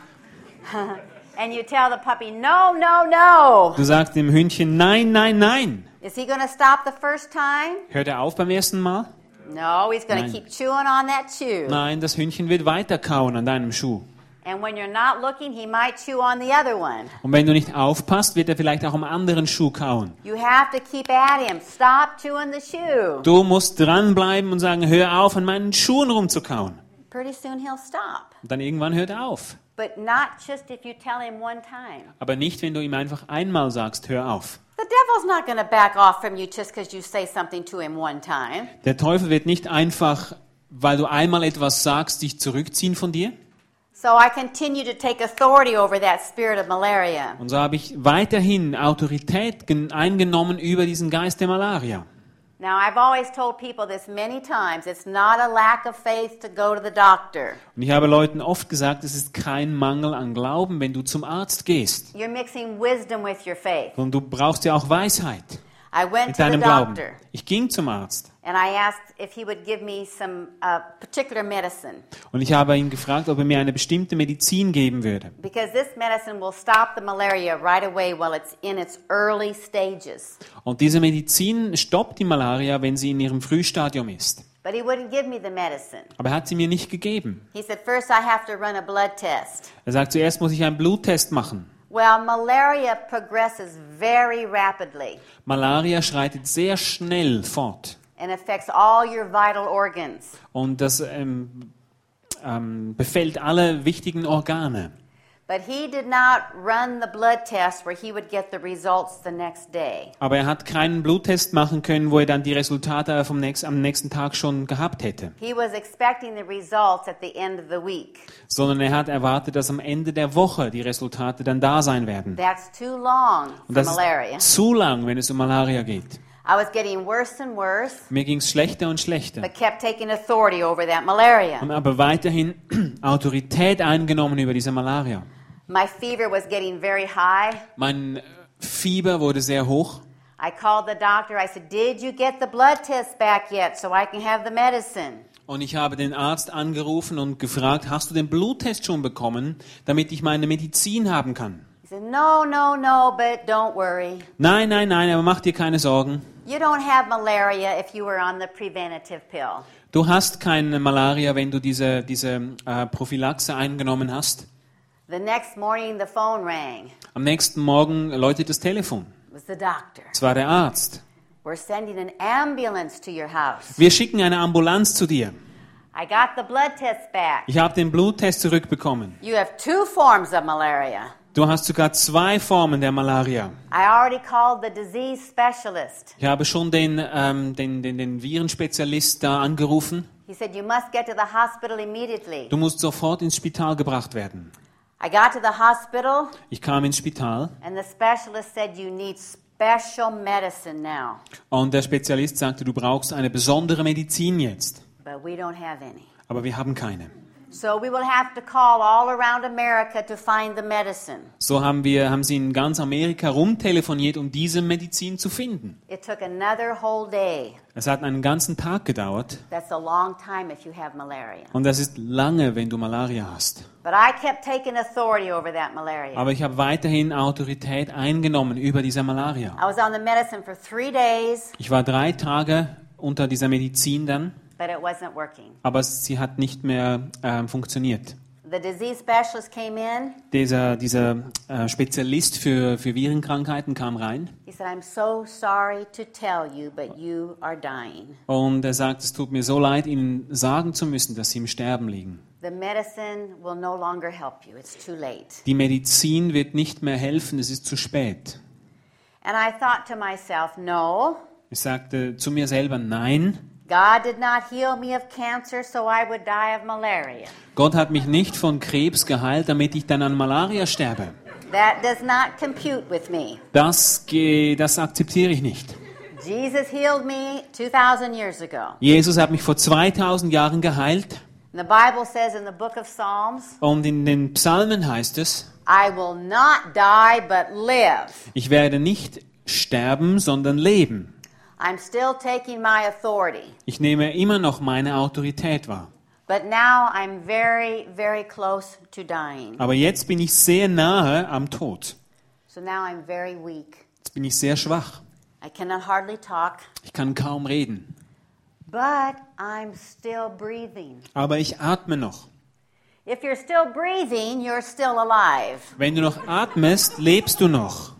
And you tell the puppy, no, no, no. Du sagst dem Hündchen, nein, nein, nein. Is he going to stop the first time? Hört er auf beim ersten Mal? No, he's going to Nein. keep chewing on that chew. Nein, das Hündchen wird weiter kauen an deinem Schuh. And when you're not looking, he might chew on the other one. Und wenn du nicht aufpasst, wird er vielleicht auch am anderen Schuh kauen. You have to keep at him. Stop chewing the shoe. Du musst dranbleiben und sagen, hör auf, an meinen Schuhen rumzukauen. Pretty soon he'll stop. Und dann irgendwann hört er auf. But not just if you tell him one time. Aber nicht, wenn du ihm einfach einmal sagst, hör auf. The devil's not going to back off from you just because you say something to him one time. Der Teufel wird nicht einfach, weil du einmal etwas sagst, dich zurückziehen von dir. So I continue to take authority over that spirit of malaria. Und so habe ich weiterhin Autorität gen- eingenommen über diesen Geist der Malaria. Now, I've always told people this many times. It's not a lack of faith to go to the doctor. Und ich habe Leuten oft gesagt, es ist kein Mangel an Glauben, wenn du zum Arzt gehst. You're mixing wisdom with your faith. Und du brauchst ja auch Weisheit I went mit to the deinem Glauben. doctor Ich ging zum Arzt and I asked if he would give me some uh, particular medicine und ich habe ihn gefragt, ob er mir eine bestimmte Medizin geben würde. because this medicine will stop the malaria right away while it's in its early stages. Und diese Medizin stoppt die Malaria, wenn sie in ihrem Frühstadium ist. But he wouldn't give me the medicine. Aber er hat sie mir nicht gegeben. He said, first I have to run a blood test. Er sagt, zuerst muss ich einen Bluttest machen. Well, malaria progresses very rapidly Malaria schreitet sehr schnell fort. and affects all your vital organs. Und das ähm, ähm, befällt alle wichtigen Organe. But he did not run the blood test where he would get the results the next day. Aber er hat keinen Bluttest machen können, wo er dann die Resultate vom nächst, am nächsten Tag schon gehabt hätte. He was expecting the results at the end of the week. Sondern er hat erwartet, dass am Ende der Woche die Resultate dann da sein werden. That's too long Und for das malaria. ist zu lang, wenn es um Malaria geht. I was getting worse and worse, Mir ging es schlechter und schlechter. but kept taking authority over that malaria. Und aber weiterhin Autorität eingenommen über diese Malaria. My fever was getting very high. Mein Fieber wurde sehr hoch. I called the doctor. I said, did you get the blood test back yet so I can have the medicine? Und ich habe den Arzt angerufen und gefragt, hast du den Bluttest schon bekommen, damit ich meine Medizin haben kann? He said, no, no, no, but don't worry. Nein, nein, nein, aber mach dir keine Sorgen. You don't have malaria if you were on the preventative pill. Du hast keine Malaria, wenn du diese, diese äh, Prophylaxe eingenommen hast. The next morning, the phone rang. Am nächsten Morgen läutet das Telefon. It was the doctor. Es war der Arzt. We're sending an ambulance to your house. Wir schicken eine Ambulanz zu dir. I got the blood test back. Ich habe den Bluttest zurückbekommen. You have two forms of malaria. Du hast sogar zwei Formen der Malaria. I already called the disease specialist. Ich habe schon den, ähm, den, den, den Virenspezialist da angerufen. He said, you must get to the hospital immediately. Du musst sofort ins Spital gebracht werden. I got to the hospital, Ich kam ins Spital and the specialist said, you need special medicine now. und der Spezialist sagte, du brauchst eine besondere Medizin jetzt. But we don't have any. Aber wir haben keine. So we will have to call all around America to find the medicine. So haben wir, haben sie in ganz Amerika rumtelefoniert, um diese Medizin zu finden. It took another whole day. Es hat einen ganzen Tag gedauert. That's a long time if you have malaria. Und das ist lange, wenn du Malaria hast. But I kept taking authority over that malaria. Aber ich habe weiterhin Autorität eingenommen über diese Malaria. I was on the medicine for three days, Ich war drei Tage unter dieser Medizin dann, but it wasn't working. aber sie hat nicht mehr ähm, funktioniert. The disease specialist came in. Dieser, dieser äh, Spezialist für, für Virenkrankheiten kam rein He said, I'm so sorry to tell you, but you are dying. und er sagt, es tut mir so leid, Ihnen sagen zu müssen, dass Sie im Sterben liegen. The medicine will no longer help you. It's too late. Die Medizin wird nicht mehr helfen, es ist zu spät. And I thought to myself, no, Ich sagte zu mir selber, nein, God did not heal me of cancer, so I would die of malaria. Gott hat mich nicht von Krebs geheilt, damit ich dann an Malaria sterbe. That does not compute with me. Das, ge- das akzeptiere ich nicht. Jesus healed me two thousand years ago. Jesus hat mich vor zweitausend Jahren geheilt And the Bible says in the book of Psalms, und in den Psalmen heißt es, I will not die but live. ich werde nicht sterben, sondern leben. I'm still taking my authority. Ich nehme immer noch meine Autorität wahr. But now I'm very, very close to dying. Aber jetzt bin ich sehr nahe am Tod. So now I'm very weak. Jetzt bin ich sehr schwach. I cannot hardly talk, Ich kann kaum reden. but I'm still breathing. Aber ich atme noch. If you're still breathing, you're still alive. Wenn du noch atmest, lebst du noch.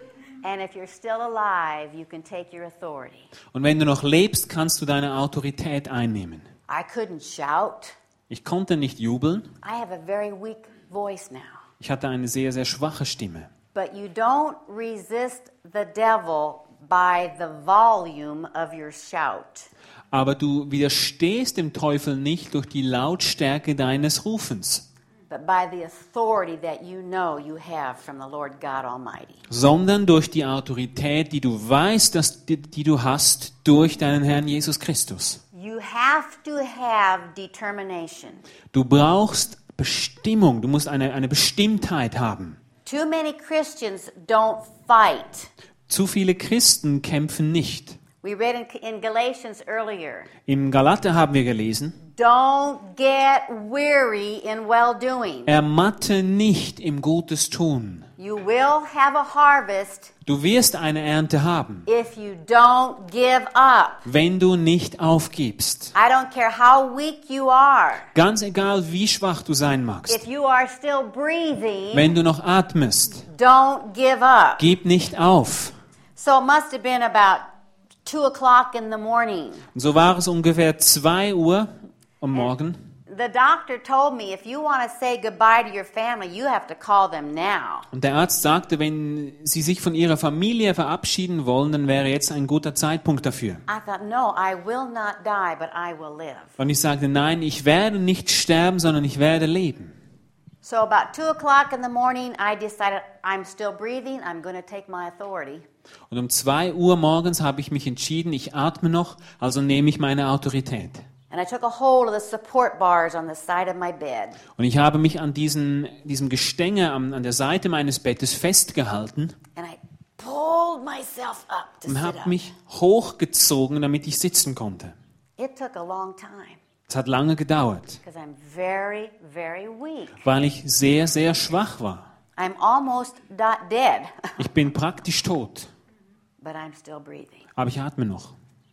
And if you're still alive, you can take your authority. Und wenn du noch lebst, kannst du deine Autorität einnehmen. I couldn't shout. Ich konnte nicht jubeln. I have a very weak voice now. Ich hatte eine sehr, sehr schwache Stimme. But you don't resist the devil by the volume of your shout. Aber du widerstehst dem Teufel nicht durch die Lautstärke deines Rufens, But by the authority that you know you have from the Lord God Almighty. sondern durch die Autorität, die du weißt, dass, die, die du hast durch deinen Herrn Jesus Christus. You have to have determination. Du brauchst Bestimmung, du musst eine, eine Bestimmtheit haben. Too many Christians don't fight. Zu viele Christen kämpfen nicht. We read in, in Galatians earlier, Im Galater haben wir gelesen, don't get weary in well-doing. ermatte nicht im Gutes tun. You will have a harvest Du wirst eine Ernte haben, if you don't give up. wenn du nicht aufgibst. I don't care how weak you are. Ganz egal, wie schwach du sein magst. If you are still breathing, Wenn du noch atmest, don't give up. gib nicht auf. So it must have been about two o'clock in the morning. Und so war es ungefähr zwei Uhr am Morgen. The doctor told me if you want to say goodbye to your family, you have to call them now. Und der Arzt sagte, wenn sie sich von ihrer Familie verabschieden wollen, dann wäre jetzt ein guter Zeitpunkt dafür. I thought, no, I will not die, but I will live. Und ich sagte, nein, ich werde nicht sterben, sondern ich werde leben. So about two o'clock in the morning, I decided I'm still breathing. I'm going to take my authority. Und um zwei Uhr morgens habe ich mich entschieden, ich atme noch, also nehme ich meine Autorität. And I took a hold of the support bars on the side of my bed. Und ich habe mich an diesen, diesem Gestänge an, an der Seite meines Bettes festgehalten And I pulled myself up to und sit habe up. mich hochgezogen, damit ich sitzen konnte. It took a long time Es hat lange gedauert, because I'm very, very weak. weil ich sehr, sehr schwach war. I'm almost da- dead, Ich bin praktisch tot, but I'm still breathing. aber ich atme noch.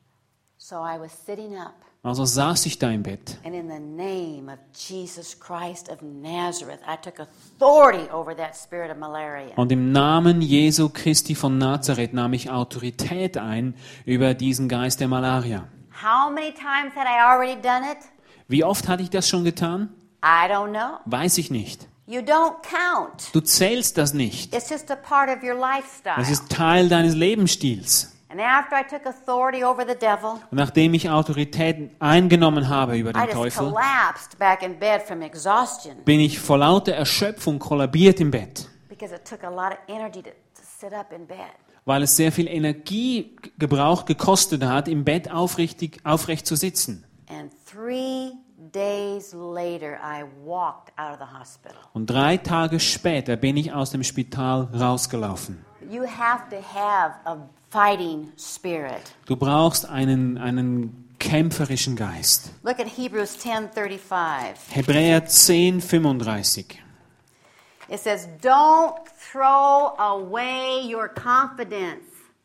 So I was sitting up. Also saß ich da im Bett. And in the name of Jesus Christ of Nazareth, I took authority over that spirit of malaria. Und im Namen Jesu Christi von Nazareth nahm ich Autorität ein über diesen Geist der Malaria. How many times had I already done it? Wie oft hatte ich das schon getan? I don't know. Weiß ich nicht. You don't count. Du zählst das nicht. It's just a part of your lifestyle. Das ist Teil deines Lebensstils. And after I took authority over the devil, Und nachdem ich Autorität eingenommen habe über I den just Teufel, collapsed back in bed from exhaustion bin ich vor lauter Erschöpfung kollabiert im Bett, because it took a lot of energy to, to sit up in bed. weil es sehr viel Energiegebrauch gekostet hat, im Bett aufrichtig, aufrecht zu sitzen. And three days later, I walked out of the hospital. Und drei Tage später bin ich aus dem Spital rausgelaufen. You have to have a fighting spirit. Du brauchst einen, einen kämpferischen Geist. Look at Hebrews ten thirty-five. Hebräer zehn fünfunddreißig. It says, don't throw away your confidence.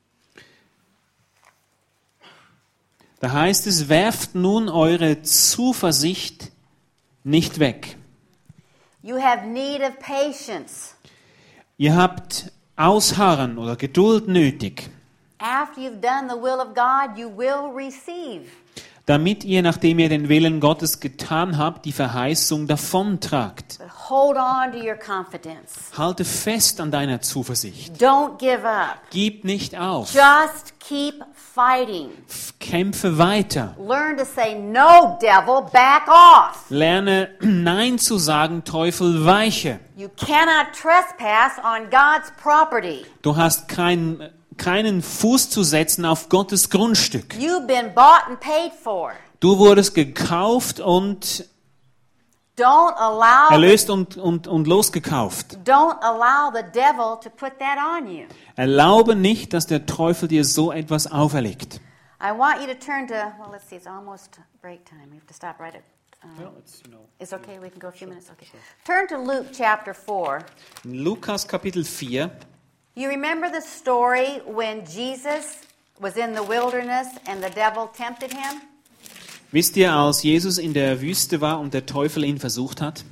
Da heißt es, werft nun eure Zuversicht nicht weg. You have need of patience. Ihr habt Ausharren oder Geduld nötig, After you've done the will of God, you will receive. damit ihr, nachdem ihr den Willen Gottes getan habt, die Verheißung davontragt. But hold on to your confidence. Halte fest an deiner Zuversicht. Don't give up. Gib nicht auf. Just keep fighting. Kämpfe weiter. Learn to say, no, devil, back off. Lerne Nein zu sagen, Teufel, weiche. You cannot trespass on God's property. Du hast keinen keinen Fuß zu setzen auf Gottes Grundstück. You've been bought and paid for. Du wurdest gekauft und Don't allow erlöst und, und, und losgekauft. don't allow the devil to put that on you. Erlaube nicht, dass der Teufel dir so etwas auferlegt. I want you to turn to, well, let's see, it's almost break time. We have to stop right at, um, it's okay, we can go a few minutes, okay. Turn to Luke chapter four. In Lukas Kapitel vier. You remember the story when Jesus was in the wilderness and the devil tempted him? Wisst ihr, als Jesus in der Wüste war und der Teufel ihn versucht hat?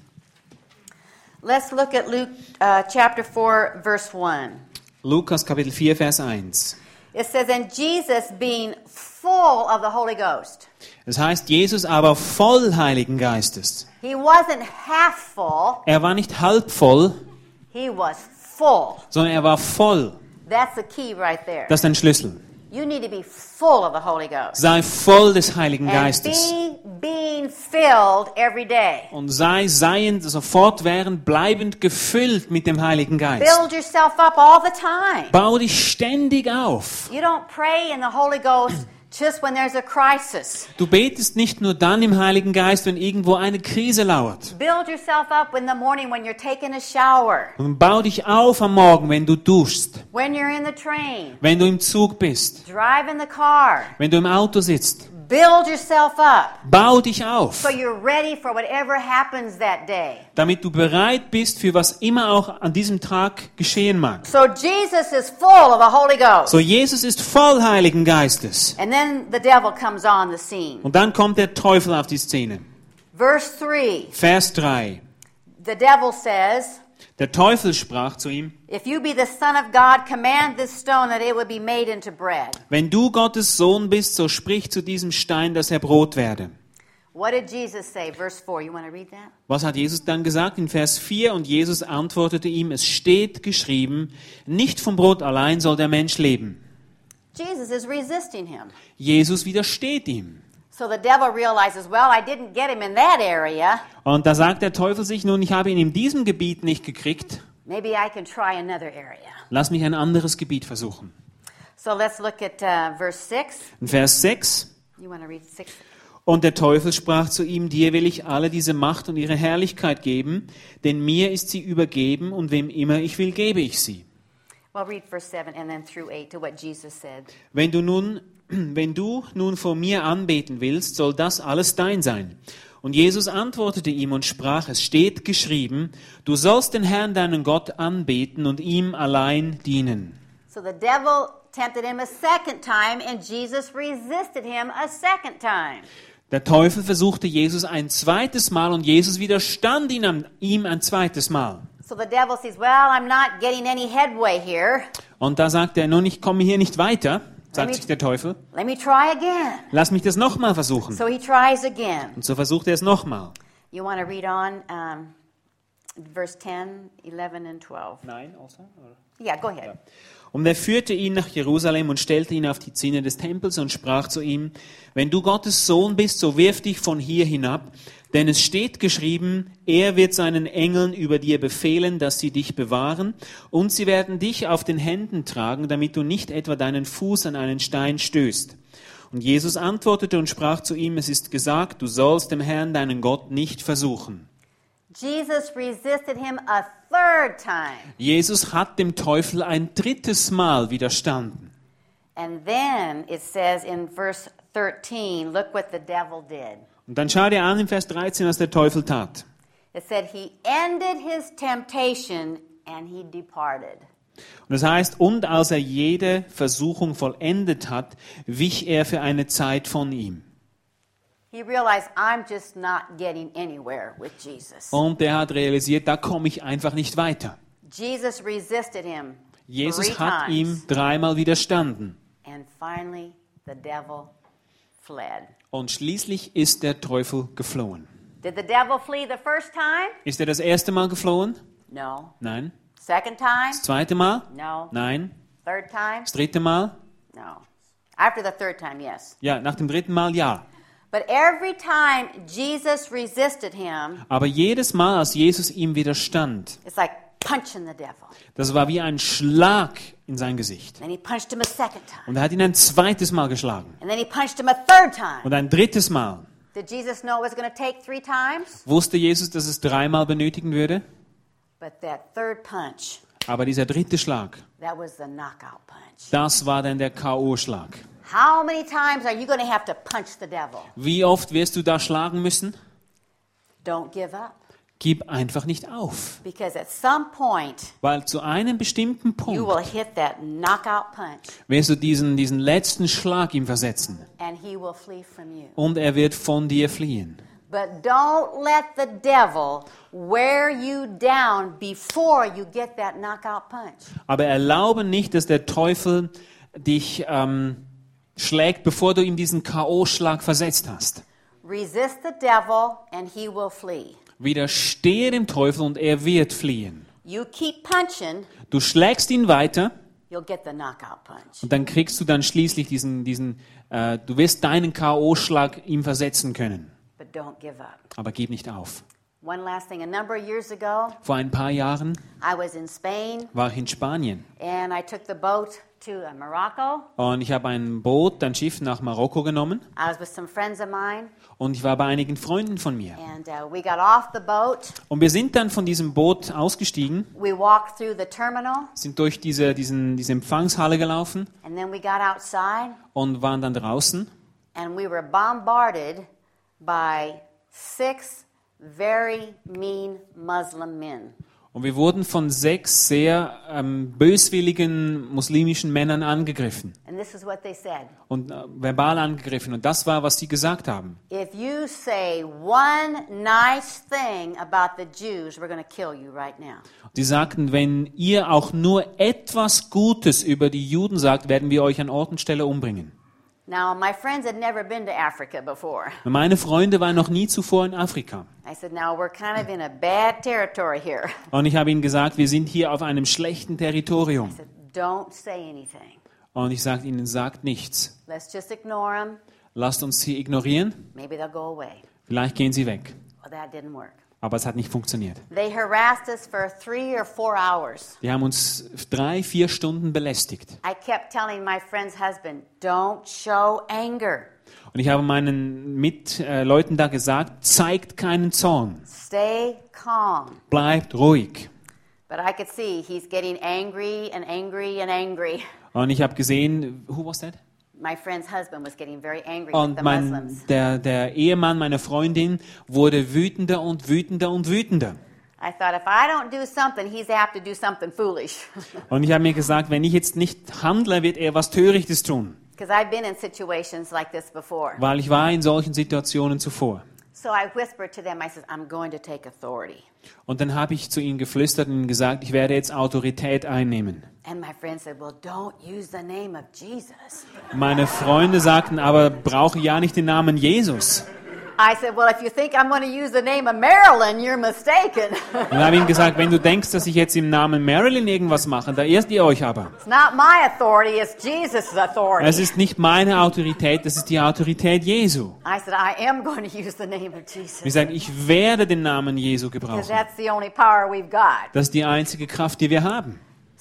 Let's look at Luke uh, chapter four, verse one. Lukas Kapitel vier, Vers eins. It says, and Jesus being full of the Holy Ghost. Es heißt, Jesus aber voll Heiligen Geistes. He wasn't half full, Er war nicht halb voll, he was full. sondern er war voll. That's the key right there. Das ist ein Schlüssel. You need to be full of the Holy Ghost. Sei voll des Heiligen And Geistes. be being filled every day. Und sei seiend, also fortwährend, bleibend gefüllt mit dem Heiligen Geist. Build yourself up all the time. Bau dich ständig auf. You don't pray in the Holy Ghost just when there's a crisis. Du betest nicht nur dann im Heiligen Geist, wenn irgendwo eine Krise lauert. Build yourself up in the morning when you're taking a shower, Und bau dich auf am Morgen, wenn du duschst, when you're in the train, wenn du im Zug bist, driving the car. wenn du im Auto sitzt. Build yourself up Bau dich auf, so you're ready for whatever happens that day. damit du bereit bist für was immer auch an diesem Tag geschehen mag. So Jesus is full of the Holy Ghost. So, Jesus ist voll Heiligen Geistes. And then the devil comes on the scene. Und dann kommt der Teufel auf die Szene. Verse three, Vers drei. the devil says, Der Teufel sprach zu ihm: if you be the Son of God, command this stone that it would be made into bread. Wenn du Gottes Sohn bist, so sprich zu diesem Stein, dass er Brot werde. What did Jesus say? Verse four, you want to read that? Was hat Jesus dann gesagt? In Vers vier, und Jesus antwortete ihm: Es steht geschrieben, nicht vom Brot allein soll der Mensch leben. Jesus is resisting him. Jesus widersteht ihm. So the devil realizes, well, I didn't get him in that area. Und da sagt der Teufel sich: Nun, ich habe ihn in diesem Gebiet nicht gekriegt. Maybe I can try another area. Lass mich ein anderes Gebiet versuchen. So let's look at uh, verse six. In Vers sechs. You want to read six? Und der Teufel sprach zu ihm: Dir will ich alle diese Macht und ihre Herrlichkeit geben, denn mir ist sie übergeben, und wem immer ich will, gebe ich sie. Well, read verse seven and then through eight to what Jesus said. Wenn du nun, wenn du nun vor mir anbeten willst, soll das alles dein sein. Und Jesus antwortete ihm und sprach: Es steht geschrieben, du sollst den Herrn, deinen Gott, anbeten und ihm allein dienen. So the devil tempted him a second time, and Jesus resisted him a second time. Der Teufel versuchte Jesus ein zweites Mal, und Jesus widerstand ihn, ihm ein zweites Mal. So the devil says, well, I'm not getting any headway here. Und da sagt er: Nun, ich komme hier nicht weiter, sagt Let me- sich der Teufel. Let me try again. Lass mich das nochmal versuchen. So he tries again. Und so versucht er es nochmal. You want to read on um, verse ten, eleven, and twelve. Nein, also? Yeah, go ahead. Und er führte ihn nach Jerusalem und stellte ihn auf die Zinne des Tempels und sprach zu ihm: Wenn du Gottes Sohn bist, so wirf dich von hier hinab, denn es steht geschrieben, er wird seinen Engeln über dir befehlen, dass sie dich bewahren, und sie werden dich auf den Händen tragen, damit du nicht etwa deinen Fuß an einen Stein stößt. Und Jesus antwortete und sprach zu ihm, es ist gesagt, du sollst dem Herrn, deinen Gott, nicht versuchen. Jesus resisted him a third time. Jesus hat dem Teufel ein drittes Mal widerstanden. And then it says in verse thirteen, look what the devil did. Und dann schau dir an im Vers dreizehn, was der Teufel tat. It said he ended his temptation and he departed. Und das heißt, und als er jede Versuchung vollendet hat, wich er für eine Zeit von ihm. He realized, I'm just not getting anywhere with Jesus. Und er hat realisiert, da komme ich einfach nicht weiter. Jesus resisted him three Jesus hat times. ihm dreimal widerstanden. And finally, the devil fled. Und schließlich ist der Teufel geflohen. Did the devil flee the first time? Ist er das erste Mal geflohen? No. Nein. Second time? Das zweite Mal? No. Nein. Third time? Das dritte Mal? No. After the third time, yes. Ja, nach dem dritten Mal ja. But every time Jesus resisted him, Aber jedes Mal, als Jesus ihm widerstand, it's like punching the devil. das war wie ein Schlag in sein Gesicht. Then he punched him a second time. Und er hat ihn ein zweites Mal geschlagen. And then he punched him a third time. Und ein drittes Mal. Did Jesus know it was going to take three times? Wusste Jesus, dass es dreimal benötigen würde? But that third punch, Aber dieser dritte Schlag, that was the knockout punch. das war dann der K O-Schlag. How many times are you going to have to punch the devil? Wie oft wirst du da schlagen müssen? Don't give up. Gib einfach nicht auf. Because at some point, Weil zu einem bestimmten you will Punkt hit that knockout punch wirst du diesen, diesen letzten Schlag ihm versetzen. and he will flee from you. Und er wird von dir fliehen. But don't let the devil wear you down before you get that knockout punch. Aber erlaube nicht, dass der Teufel dich ähm, schlägt, bevor du ihm diesen K O-Schlag versetzt hast. Resist the devil and he will flee. Widerstehe dem Teufel und er wird fliehen. You keep punching, Du schlägst ihn weiter you'll get the knockout punch. und dann kriegst du dann schließlich diesen, diesen äh, du wirst deinen K O-Schlag ihm versetzen können. But don't give up. Aber gib nicht auf. One last thing. A number of years ago, Vor ein paar Jahren I was in Spain war ich in Spanien and I took the boat to uh, Morocco. und ich habe ein Boot, ein Schiff nach Marokko genommen I was with some friends of mine und ich war bei einigen Freunden von mir. and uh, we got off the boat. Und wir sind dann von diesem Boot ausgestiegen, We walked through the terminal sind durch diese, diesen, diese Empfangshalle gelaufen and then we got outside und waren dann draußen. and we were bombarded by six very mean Muslim men. Und wir wurden von sechs sehr ähm, böswilligen muslimischen Männern angegriffen And this is what they said. und äh, verbal angegriffen. Und das war, was sie gesagt haben. If you say one nice thing about the Jews, we're going to kill you right now. Die sagten, wenn ihr auch nur etwas Gutes über die Juden sagt, werden wir euch an Ort und Stelle umbringen. Now, my friends had never been to Africa before. Meine Freunde waren noch nie zuvor in Afrika. I said, now we're kind of in a bad territory here. Und ich habe ihnen gesagt, wir sind hier auf einem schlechten Territorium. I said, don't say anything. Und ich sagte ihnen, sagt nichts. Let's just ignore them. Lasst uns sie ignorieren. Maybe they'll go away. Vielleicht gehen sie weg. Well, that didn't work. Aber es hat nicht funktioniert. They harassed us for three or four hours. Die haben uns drei, vier Stunden belästigt. I kept telling my friend's husband, don't show anger. Und ich habe meinen Mitleuten da gesagt, zeigt keinen Zorn. Stay calm. Bleibt ruhig. But I could see he's getting angry and angry and angry. Und ich habe gesehen, who was that? My friend's husband was getting very angry with Und the mein, Muslims. der, der Ehemann meiner Freundin wurde wütender und wütender und wütender. I thought, if I don't do something, he's apt to do something foolish. Und ich habe mir gesagt, wenn ich jetzt nicht handle, wird er was Törichtes tun. Because I've been in situations like this before. Weil ich war in solchen Situationen zuvor. So I whispered to them, I said, I'm going to take authority. Und dann habe ich zu ihnen geflüstert und ihnen gesagt, ich werde jetzt Autorität einnehmen. And my friend said, well, don't use the name of Jesus. Meine Freunde sagten, aber brauche ja nicht den Namen Jesus. I said, well, if you think I'm going to use the name of Marilyn, you're mistaken. Und ich habe ihm gesagt, wenn du denkst, dass ich jetzt im Namen Marilyn irgendwas mache, da irrt ihr euch aber. It's not my authority, it's Jesus' authority. Es ist nicht meine Autorität, das ist die Autorität Jesu. I said, I am going to use the name of Jesus. Ich sage, ich werde den Namen Jesu Because gebrauchen. that's the only power we've got. Das ist die einzige Kraft, die wir haben.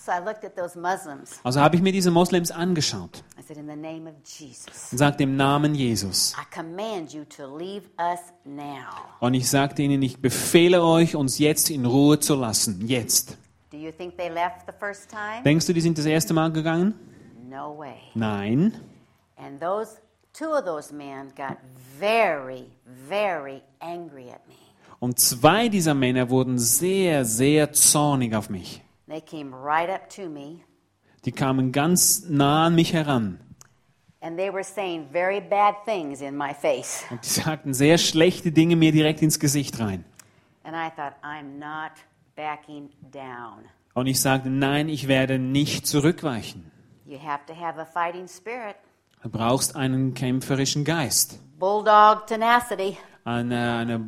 So I looked at those Muslims. Also habe ich mir diese Moslems angeschaut I said, in the name of Jesus, und sagte im Namen Jesus. I command you to leave us now. Und ich sagte ihnen, ich befehle euch, uns jetzt in Ruhe zu lassen. Jetzt. Do you think they left the first time? Denkst du, die sind das erste Mal gegangen? No way. Nein. And those two of those men got very, very angry at me. Und zwei dieser Männer wurden sehr, sehr zornig auf mich. They came right up to me, Die kamen ganz nah an mich heran. and they were saying very bad things in my face. Und die sagten sehr schlechte Dinge mir direkt ins Gesicht rein. And I thought, I'm not backing down. Und ich sagte, nein, ich werde nicht zurückweichen. You have to have a fighting spirit, Du brauchst einen kämpferischen Geist. bulldog tenacity. Eine, eine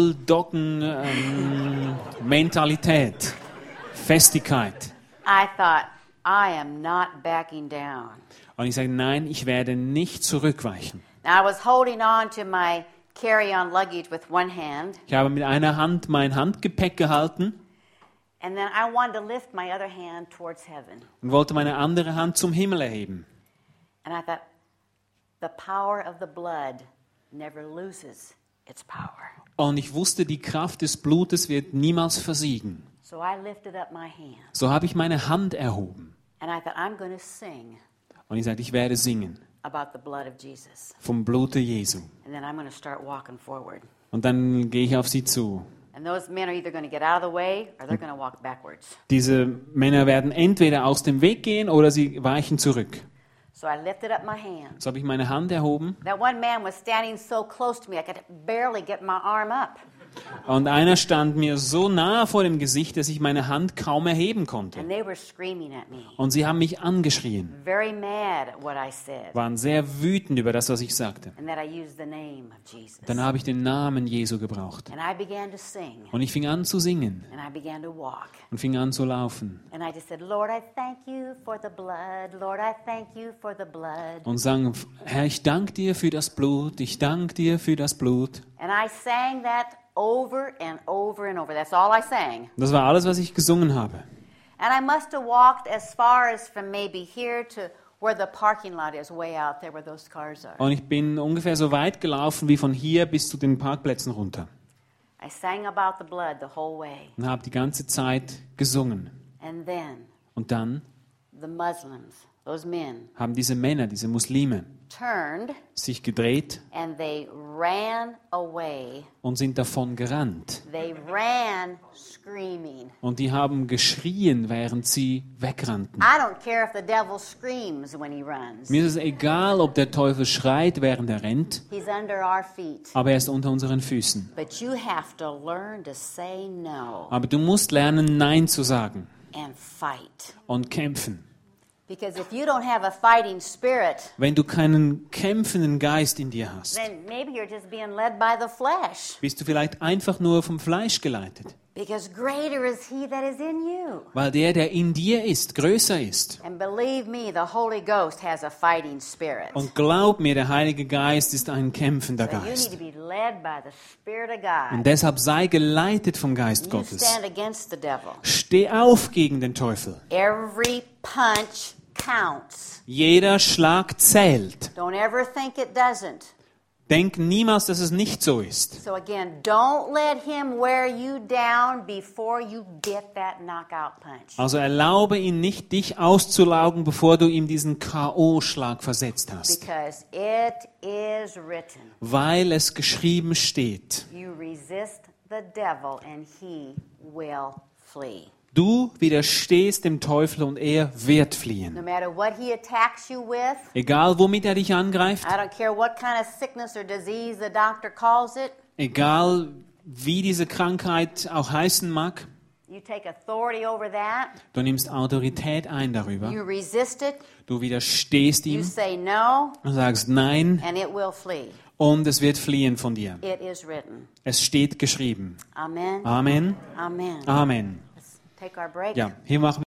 Bulldoggen-Mentalität. Festigkeit. I thought, I am not backing down. Und ich sage, nein, ich werde nicht zurückweichen. Now, I was holding on to my carry-on luggage with one hand, Ich habe mit einer Hand mein Handgepäck gehalten and then I wanted to lift my other hand towards heaven. und wollte meine andere Hand zum Himmel erheben. And I thought, the power of the blood never loses its power. Und ich wusste, die Kraft des Blutes wird niemals versiegen. So I lifted up my hand, So habe ich meine Hand erhoben. and I thought, I'm going to sing Und ich sagte, ich werde singen about the blood of Jesus. vom Blute Jesu. And then I'm going to start walking forward. Und dann gehe ich auf sie zu. And those men are either going to get out of the way or they're going to walk backwards. Diese Männer werden entweder aus dem Weg gehen oder sie weichen zurück. So I lifted up my hand. So habe ich meine Hand erhoben. That one man was standing so close to me, I could barely get my arm up. Und einer stand mir so nah vor dem Gesicht, dass ich meine Hand kaum erheben konnte. And they were screaming at me, Und sie haben mich angeschrien, very mad at what I said, waren sehr wütend über das, was ich sagte. and that I used the name of Jesus. Dann habe ich den Namen Jesu gebraucht. And I began to sing, Und ich fing an zu singen and I began to walk. und fing an zu laufen. And I just said, Lord, I thank you for the blood. Lord, I thank you for the blood. Und sang, Herr, ich danke dir für das Blut, ich danke dir für das Blut. And I sang that over and over and over. That's all I sang. Das war alles, was ich gesungen habe. And I must have walked as far as from maybe here to where the parking lot is, way out there where those cars are. Und ich bin ungefähr so weit gelaufen wie von hier bis zu den Parkplätzen runter. I sang about the blood the whole way. Und habe die ganze Zeit gesungen. And then Und dann the Muslims, those men, haben diese Männer, diese Muslime, turned sich gedreht and they ran away. und sind davon gerannt. They ran screaming. Und die haben geschrien, während sie wegrannten. I don't care if the devil screams when he runs. Mir ist es egal, ob der Teufel schreit, während er rennt, He's under our feet. aber er ist unter unseren Füßen. But you have to learn to say no Aber du musst lernen, Nein zu sagen and fight. und kämpfen. Because if you don't have a fighting spirit, Wenn du keinen kämpfenden Geist in dir hast, then maybe you're just being led by the flesh. bist du vielleicht einfach nur vom Fleisch geleitet. Because greater is he that is in you. Weil der, der in dir ist, größer ist. And believe me, the Holy Ghost has a fighting spirit. Und glaub mir, der Heilige Geist ist ein kämpfender So you need Geist. to be led by the Spirit of Und God. deshalb sei geleitet vom Geist You Gottes. stand against the devil. Steh auf gegen den Teufel. Every punch counts. Jeder Schlag zählt. Don't ever think it doesn't. Denk niemals, dass es nicht so ist. So again, don't let him wear you down before you get that knockout punch. Also erlaube ihn nicht, dich auszulaugen, bevor du ihm diesen K O-Schlag versetzt hast. Because it is written, Weil es geschrieben steht. you resist the devil and he will flee. Du widerstehst dem Teufel und er wird No fliehen. matter what he attacks you with, Egal, womit er dich angreift, I don't care what kind of sickness or disease the doctor calls it, egal wie diese Krankheit auch heißen mag, you take authority over that, du nimmst Autorität ein darüber. you resist it, Du widerstehst you ihm say no, und sagst Nein and it will flee. und es wird fliehen von dir. It is written. Es steht geschrieben. Amen. Amen. Amen. Amen. Let's take our break. Ja, hier machen wir